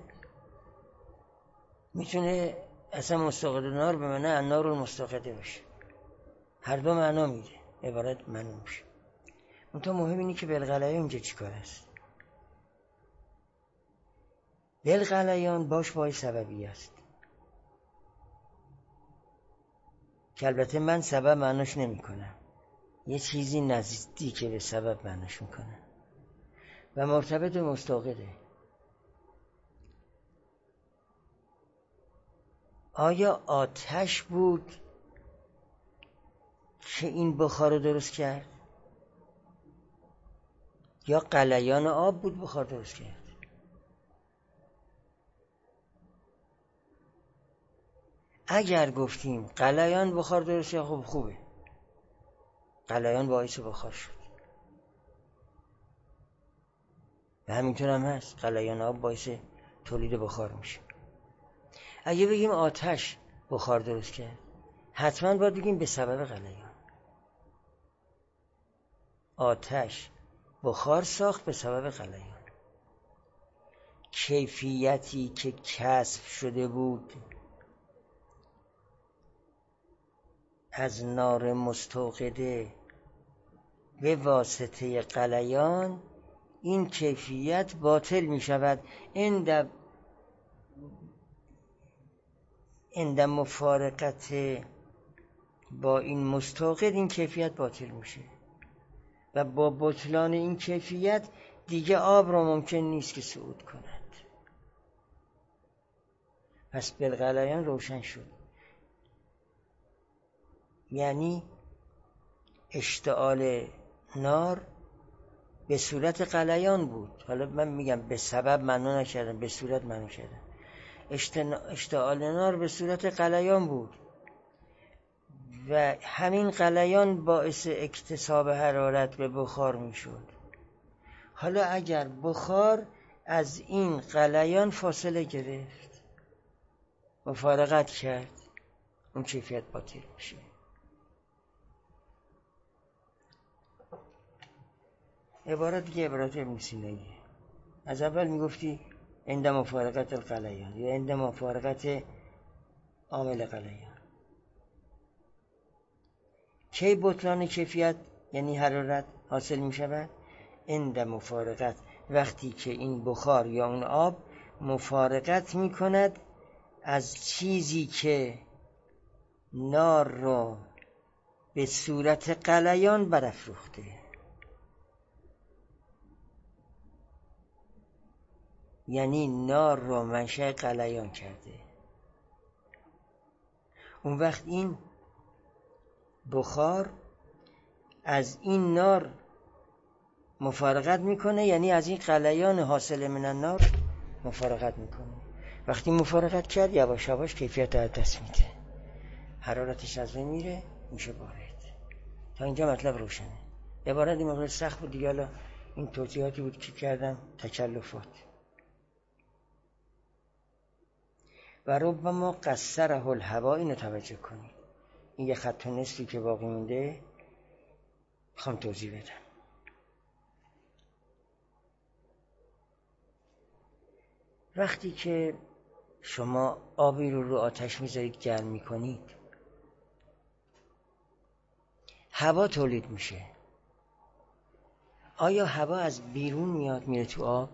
میتونه اصلا مستوقد نار به معنی النار المستوقده باشه. هر دو معنا میده، عبارت معلوم میشه. منتها مهم اینه که بالغلیان اینجا چی کار است. بالغلیان باش بای سببی است که البته من سبب معناش نمی کنم. یه چیزی نزدیک به سبب معناش میکنه و مرتبط به مستوقده. آیا آتش بود که این بخار رو درست کرد یا غلیان آب بود بخار درست کرد؟ اگر گفتیم غلیان بخار درست کرد خب خوبه، غلیان باعث بخار شد و همینطور هم هست، غلیان آب باعث تولید بخار میشه. اگه بگیم آتش بخار درست کرد حتما باید بگیم به سبب غلیان. آتش بخار ساخت به سبب غلیان. کیفیتی که کسب شده بود از نار مستوقده به واسطه غلیان، این کیفیت باطل می شود. عند عند مفارقت با این مستوقد این کیفیت باطل میشه و با بطلان این کیفیت دیگه آب را ممکن نیست که صعود کند. پس بالغلیان روشن شد، یعنی اشتعال نار به صورت غلیان بود. حالا من میگم به سبب معنی نکردم، به صورت معنی کردم. اشتعال نار به صورت غلیان بود و همین غلیان باعث اکتساب حرارت به بخار میشد. حالا اگر بخار از این غلیان فاصله گرفت، مفارقت کرد، اون کیفیت باطل میشه. عبارت دیگه عبارت ابن سیناییه. از اول میگفتی عند مفارقت الغلیان یا عند مفارقت عامل غلیان. کی بطلان کیفیت یعنی حرارت حاصل می شود؟ عند مفارقت، وقتی که این بخار یا اون آب مفارقت می کند از چیزی که نار رو به صورت غلیان برافروخته. یعنی نار رو منشأ غلیان کرده. اون وقت این بخار از این نار مفارقت میکنه، یعنی از این غلیان حاصل من النار مفارقت میکنه. وقتی مفارقت کرد یواش یواش کیفیت از دست میده، حرارتش از بین میره، میشه بارد. تا اینجا مطلب روشنه. عبارت این مقدار سخت بود دیگه. حالا این توضیحاتی بود که کردم، تکلفات. و ربما قصره الهوا، اینو توجه کنید. این یه خط و نصفی که باقی مونده میخوام توضیح بدم. وقتی که شما آبی رو رو آتش میذارید گرم میکنید، هوا تولید میشه. آیا هوا از بیرون میاد میره تو آب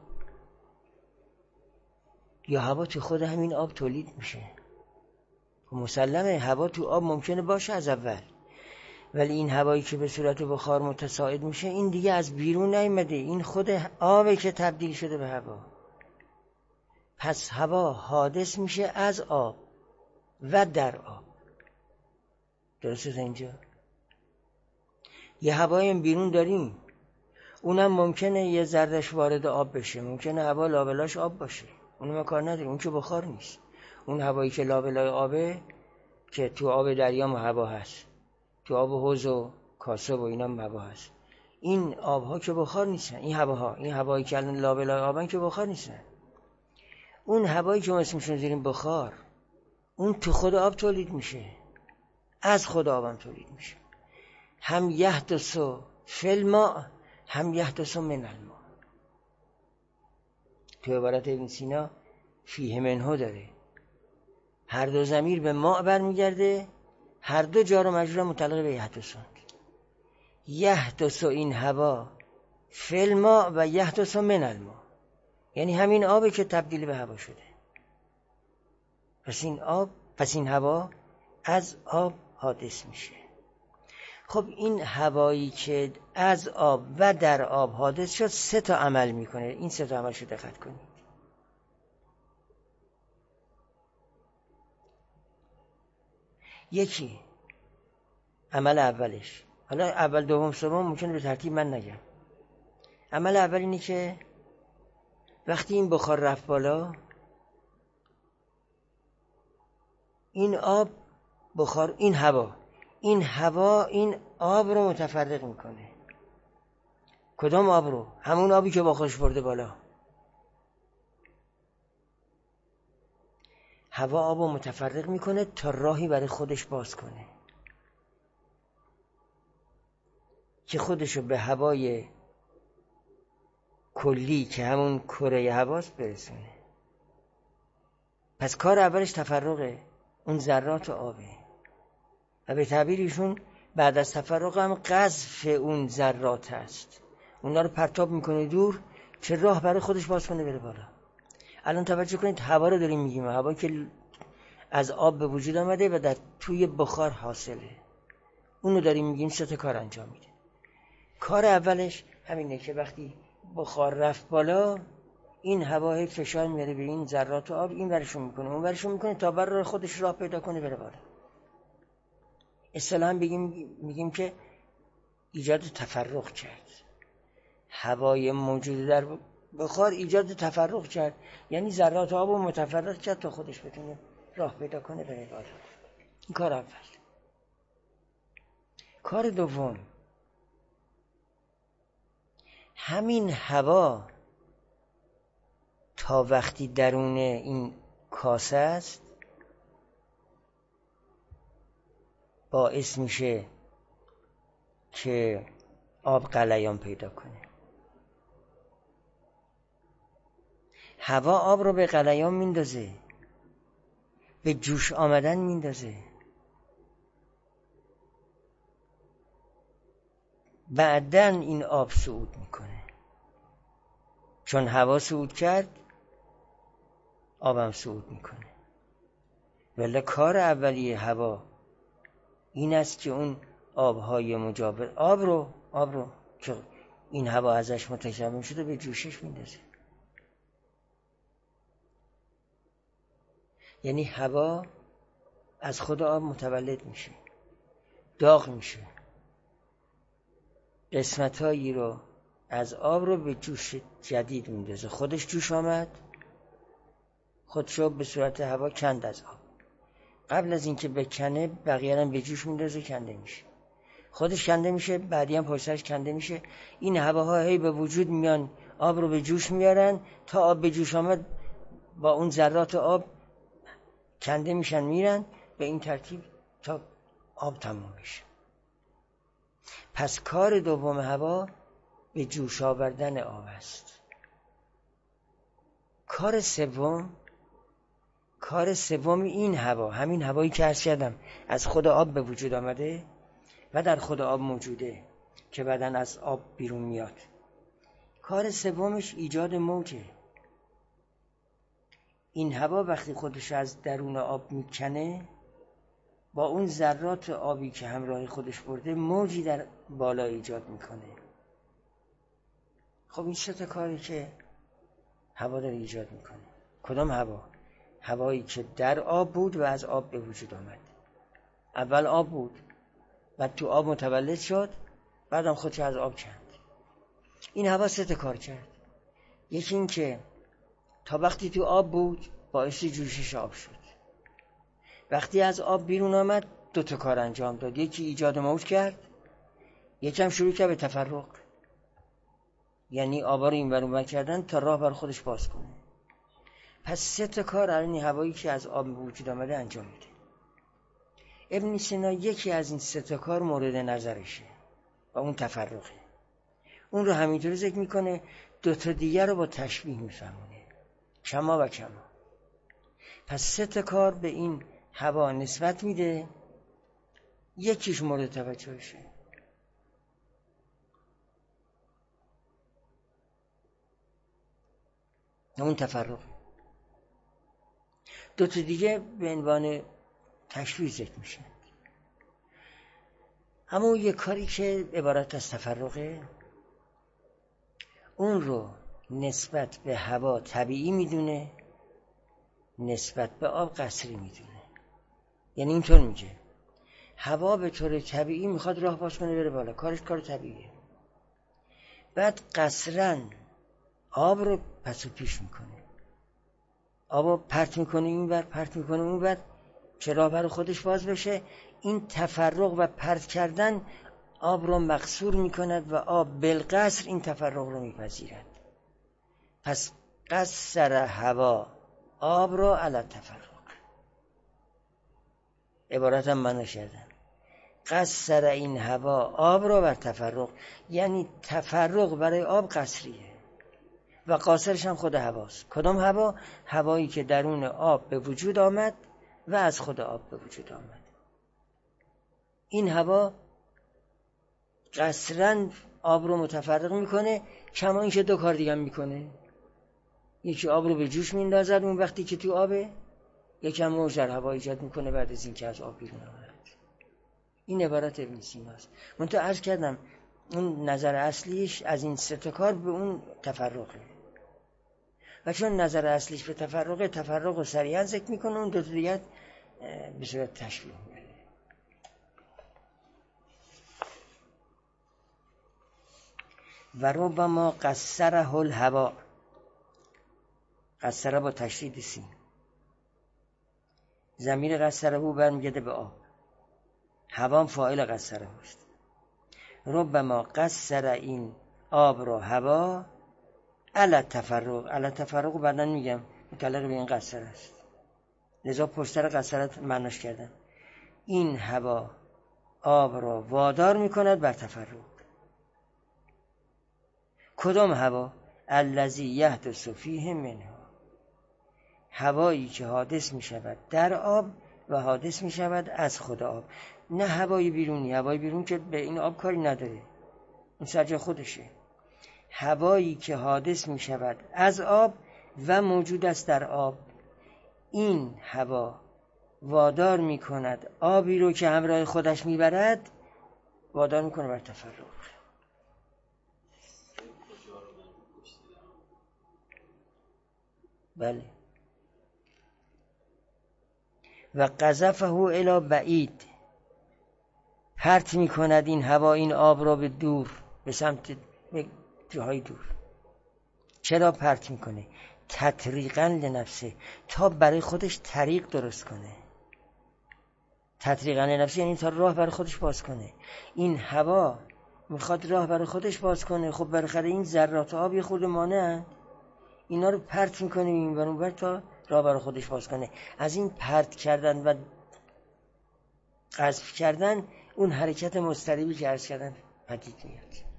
یا هوا تو خود همین آب تولید میشه؟ مسلمه هوا تو آب ممکنه باشه از اول، ولی این هوایی که به صورت بخار متصاعد میشه این دیگه از بیرون نیامده، این خود آبه که تبدیل شده به هوا. پس هوا حادث میشه از آب و در آب. درسته تا اینجا؟ یه هوایی بیرون داریم، اونم ممکنه یه ذره‌اش وارد آب بشه، ممکنه هوا لابلاش آب باشه، اونو ما کار نداریم، اون که بخار نیست. اون هوایی که لابلای آبه که تو آب دریا هم هوا هست، تو آب حوض و کاسه و اینا هم هوا هست. این آبها که بخار نیستن، این هواها، این هوایی که الان لابلای آبن که بخار نیستن. اون هوایی که ما اسمشون میذاریم بخار، اون تو خود آب تولید میشه، از خود آبم تولید میشه. هم یحدث فی الماء هم یحدث من الماء. تو عبارت ابن سینا فیه منه داره، هر دو ضمیر به ماء برمیگرده، هر دو جار و مجرور متعلق به یحدثند. یحدث این هوا فی الماء و یحدث من الماء، یعنی همین آبی که تبدیل به هوا شده. پس این آب، پس این هوا از آب حادث میشه. خب این هوایی که از آب و در آب حادث شد سه تا عمل میکنه. این سه تا عملشو دقت کنید. یکی عمل اولش، حالا اول دوم سوم ممکنه به ترتیب من نگم. عمل اول اینه که وقتی این بخار رفت بالا، این آب بخار، این هوا این هوا این آب رو متفرق میکنه. کدام آب رو؟ همون آبی که با خودش برده بالا. هوا آب رو متفرق میکنه تا راهی برای خودش باز کنه که خودشو به هوای کلی که همون کره هواست برسونه. پس کار اولش تفرقه، اون ذرات آبه، و به تعبیر ایشون بعد از تفرق هم قذف اون ذرات هست. اونا رو پرتاب میکنه دور که راه برای خودش باز کنه بره بالا. الان توجه کنید، هوا رو داریم میگیم، هوا که از آب به وجود آمده و در توی بخار حاصله، اونو داریم میگیم سه تا کار انجام میده. کار اولش همینه که وقتی بخار رفت بالا، این هوا فشار میاره به این ذرات آب، این ورشون میکنه اون ورشون میکنه تا برای خودش راه پیدا کنه بره بالا. اصطلاحاً بگیم میگیم که ایجاد تفرق کرد. هوای موجود در بخار ایجاد تفرق کرد، یعنی ذرات آب رو متفرق کرد تا خودش بتونه راه پیدا کنه بره بالا. این کار اول. کار دوم، همین هوا تا وقتی درون این کاسه است باعث میشه که آب غلیان پیدا کنه. هوا آب رو به غلیان میندازه، به جوش آمدن میندازه. بعدن این آب صعود میکنه، چون هوا صعود کرد آبم صعود میکنه. ولی کار اولیه هوا این است که اون آبهای مجاور آب رو آب رو که این هوا ازش متکون شده به جوشش میندازه. یعنی هوا از خود آب متولد میشه، داغ میشه، قسمتایی رو از آب رو به جوش جدید میندازه. خودش جوش آمد، خودشو به صورت هوا کند از آب. قبل از اینکه بکنه بقیه هم به جوش میندازه، کنده میشه. خودش کنده میشه، بعدی هم پشتش کنده میشه. این هواها هی به وجود میان، آب رو به جوش میارن، تا آب به جوش آمد با اون ذرات آب کنده میشن میرن، به این ترتیب تا آب تموم میشه. پس کار دوم هوا به جوش آوردن آب است. کار سوم کار سوم این هوا، همین هوایی که عرض کردم از خود آب به وجود آمده و در خود آب موجوده که بعدن از آب بیرون میاد، کار سومش ایجاد موجه. این هوا وقتی خودش از درون آب میکنه، با اون ذرات آبی که همراه خودش برده موجی در بالا ایجاد میکنه. خب این سه تا کاری که هوا داره ایجاد میکنه. کدام هوا؟ هوایی که در آب بود و از آب به وجود آمد. اول آب بود، بعد تو آب متولد شد، بعدم خودش از آب کند. این هوا سه تا کار کرد. یکی این که تا وقتی تو آب بود باعث جوشش آب شد. وقتی از آب بیرون آمد دو تا کار انجام داد. یکی ایجاد موج کرد، یکی هم شروع کرد به تفرق، یعنی آبا رو این ور اون ور کردن تا راه بر خودش باز کنه. پس سه تا کار الان هوایی که از آب به وجود آمده انجام میده. ابن سینا یکی از این سه تا کار مورد نظرشه و اون تفرقه. اون رو همینطوری ذکر میکنه، دو تا دیگر رو با تشبیه میفهمونه، کما و کما. پس سه تا کار به این هوا نسبت میده، یکیش مورد توجهشه. اون تفرق. دو تا دیگه به عنوان تشبیه ذکر میشه. اما اون یه کاری که عبارت از تفرقه، اون رو نسبت به هوا طبیعی میدونه، نسبت به آب قصری میدونه. یعنی اینطور میگه هوا به طور طبیعی میخواد راه باز کنه بره بالا، کارش کار طبیعیه. بعد قصراً آب رو پس و پیش میکنه، آب رو پرت میکنه این ور، پرت میکنه اون ور که راه برای خودش باز بشه. این تفرق و پرت کردن آب رو مقصور میکند و آب بالقصر این تفرق رو میپذیرد. پس قصر هوا آب رو علی تفرق. عبارتم من کردم قصر این هوا آب رو بر تفرق، یعنی تفرق برای آب قصریه و قاصرش هم خود هواست. کدام هوا؟ هوایی که درون آب به وجود آمد و از خود آب به وجود آمد. این هوا قصراً آب رو متفرق میکنه، کما اینکه دو کار دیگه میکنه. یکی آب رو به جوش میندازد اون وقتی که تو آبه، یکی هم موج در هوا ایجاد میکنه بعد از اینکه از آب بیرون آمد. این عبارت ابن سینا است. من تو عرض کردم اون نظر اصلیش از این سه تا کار به اون تفرقه و چون نظر اصلیش به تفرقه، تفرق رو سریعا ذکر میکنه، اون دو تا دیگر به صورت تشبیه میکنه. و ربما قصره الهوا، قصره با تشدید سین، ضمیر قصره او برمیگرده به آب، هوا فاعل قصره است. ربما قصر این آب رو هوا علی تفرق، علی تفرق بعدن میگم متعلق به این قصر است، لذا پشتر قصرت معناش کردم. این هوا آب را وادار میکند بر تفرق. کدام هوا؟ الذی یحدث فیه منه، هوایی که حادث میشود در آب و حادث میشود از خود آب، نه هوای بیرونی. هوای بیرون که به این آب کاری نداره، اون سرجا خودشه. هوایی که حادث می شود از آب و موجود است در آب، این هوا وادار می کند آبی رو که همراه خودش می برد وادار می کنه بر تفرق. بله. و قذفه الی بعید، پرت می کند این هوا این آب را به دور، به سمت به جاهای دور. چرا پرت میکنه؟ تطریقاً لنفسه، تا برای خودش طریق درست کنه. تطریقاً لنفسه یعنی تا راه برای خودش باز کنه. این هوا میخواد راه برای خودش باز کنه، خب بالاخره این ذرات آب یه خورده مانعن، اینا رو پرت میکنه این ور اون ور تا راه برای خودش باز کنه. از این پرت کردن و قذف کردن اون حرکت مضطربی که عرض کردن پدید میاد.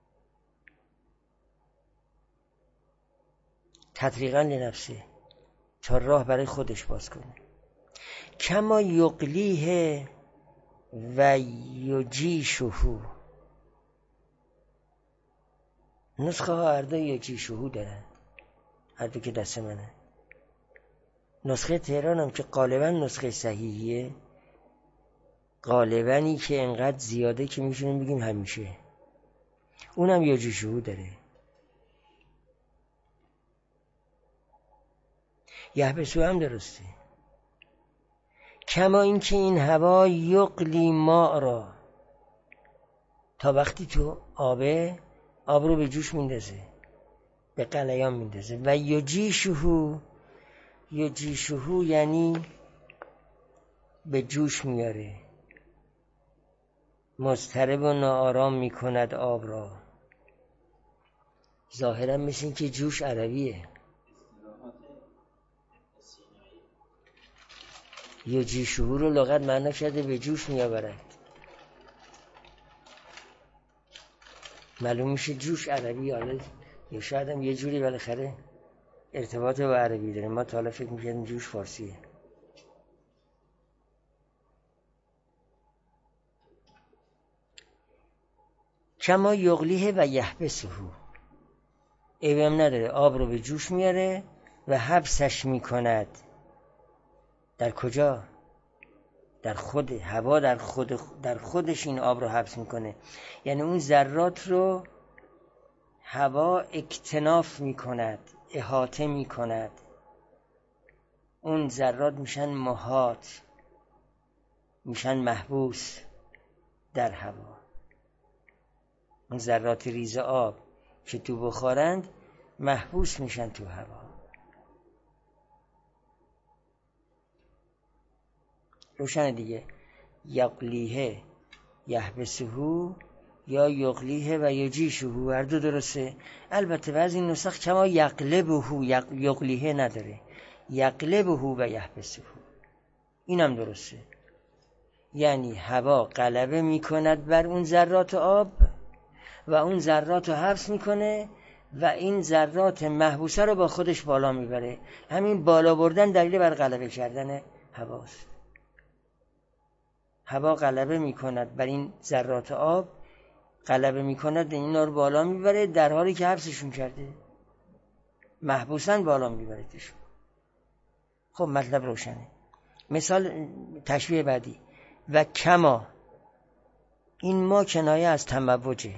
تطریقاً لنفسه، تا راه برای خودش باز کنه. کما یقلیه و یجیشه، نسخه ها هر دو یجیشه دارن، هر دو که دست منه. نسخه تهران هم که غالبا نسخه صحیحیه، غالبانی که انقدر زیاده که میشونیم بگیم همیشه، اونم یجیشه داره. یحبسو هم درسته. کما این که این هوا یقلی ماء را، تا وقتی تو آبه آب رو به جوش میندازه، به قلیان میندازه. و یجیشه، یجیشه یعنی به جوش میاره، مضطرب و ناآرام میکند آب را. ظاهرا مثل این که جوش عربیه. یجیشه رو لغت معنا کرده به جوش میآورد، معلوم میشه جوش عربی، حالا یا شاید هم یه جوری بالاخره ارتباط با عربی داره. ما تا حالا فکر میکردیم جوش فارسیه. کما یغلیه و یحبسه، عیبی هم نداره، آب رو به جوش میاره و حبسش میکند. در کجا؟ در خود هوا در خود در خودش این آب رو حبس میکنه. یعنی اون ذرات رو هوا اکتناف میکند، احاطه میکند. اون ذرات میشن محاط، میشن محبوس در هوا. اون ذرات ریز آب که تو بخارند محبوس میشن تو هوا. روشن دیگه. یقلیه یحبسهو یا یقلیه و یجیشهو، هر دو درسته. البته بعضی نسخ کما یقلبهو یقلیه نداره، یقلبهو و یحبسهو، اینم درسته. یعنی هوا غلبه میکند بر اون ذرات آب و اون ذرات رو حبس میکنه و این ذرات محبوسه رو با خودش بالا میبره. همین بالا بردن دلیل بر غلبه کردن هواست. هوا غلبه میکند بر این ذرات آب، غلبه میکند اینا رو بالا میبره، در حالی که حبسشون کرده، محبوسن بالا میبره تشون. خب مطلب روشنه. مثال تشبیه بعدی. و کما، این ما کنایه از تموجه.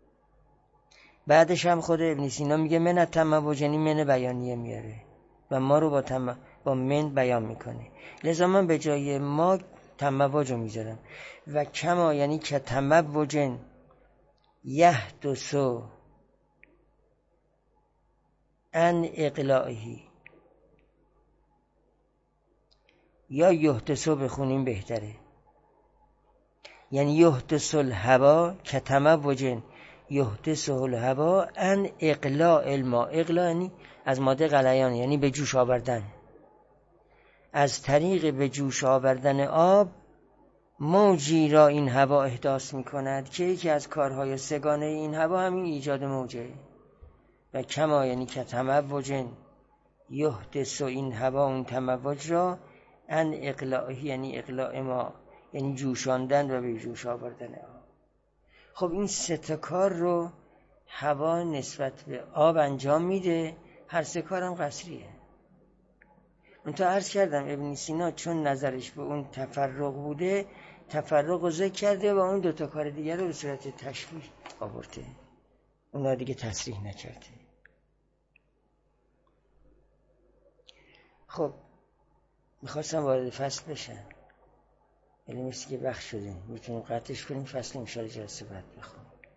بعدش هم خود ابن سینا میگه من تموج، یعنی من بیانیه میاره و ما رو با تم... با من بیان میکنه. لذا من به جای ما تموج رو میذارم. و کما یعنی که تموجن یحدثو ان اقلاعهی، یا یحدثو بخونیم بهتره. یعنی یحدث الهوا که تموجن یحدث الهوا ان اقلاع الماء. اقلاع یعنی از ماده غلیان، یعنی به جوش آوردن. از طریق به جوش آوردن آب موجی را این هوا احداث می کند که یکی از کارهای سگانه این هوا همین ایجاد موجه. و کما یعنی که تموجن یحدث این هوا، اون تموج را ان اقلاعه یعنی اقلاع ما، یعنی جوشاندن و به جوش آوردن آب. خب این سه تا کار رو هوا نسبت به آب انجام میده. هر سه کارم قصریه. من تا عرض کردم ابن سینا چون نظرش به اون تفرق بوده، تفرق رو ذکر کرده و اون دوتا کار دیگر رو به صورت تشبیه آورده، اونا دیگه تصریح نکرده. خب میخواستم وارد فصل بشم، ولی مثل که وقت شده میتونیم قطعش کنیم، فصل انشاءالله جلسه بعد بخونیم.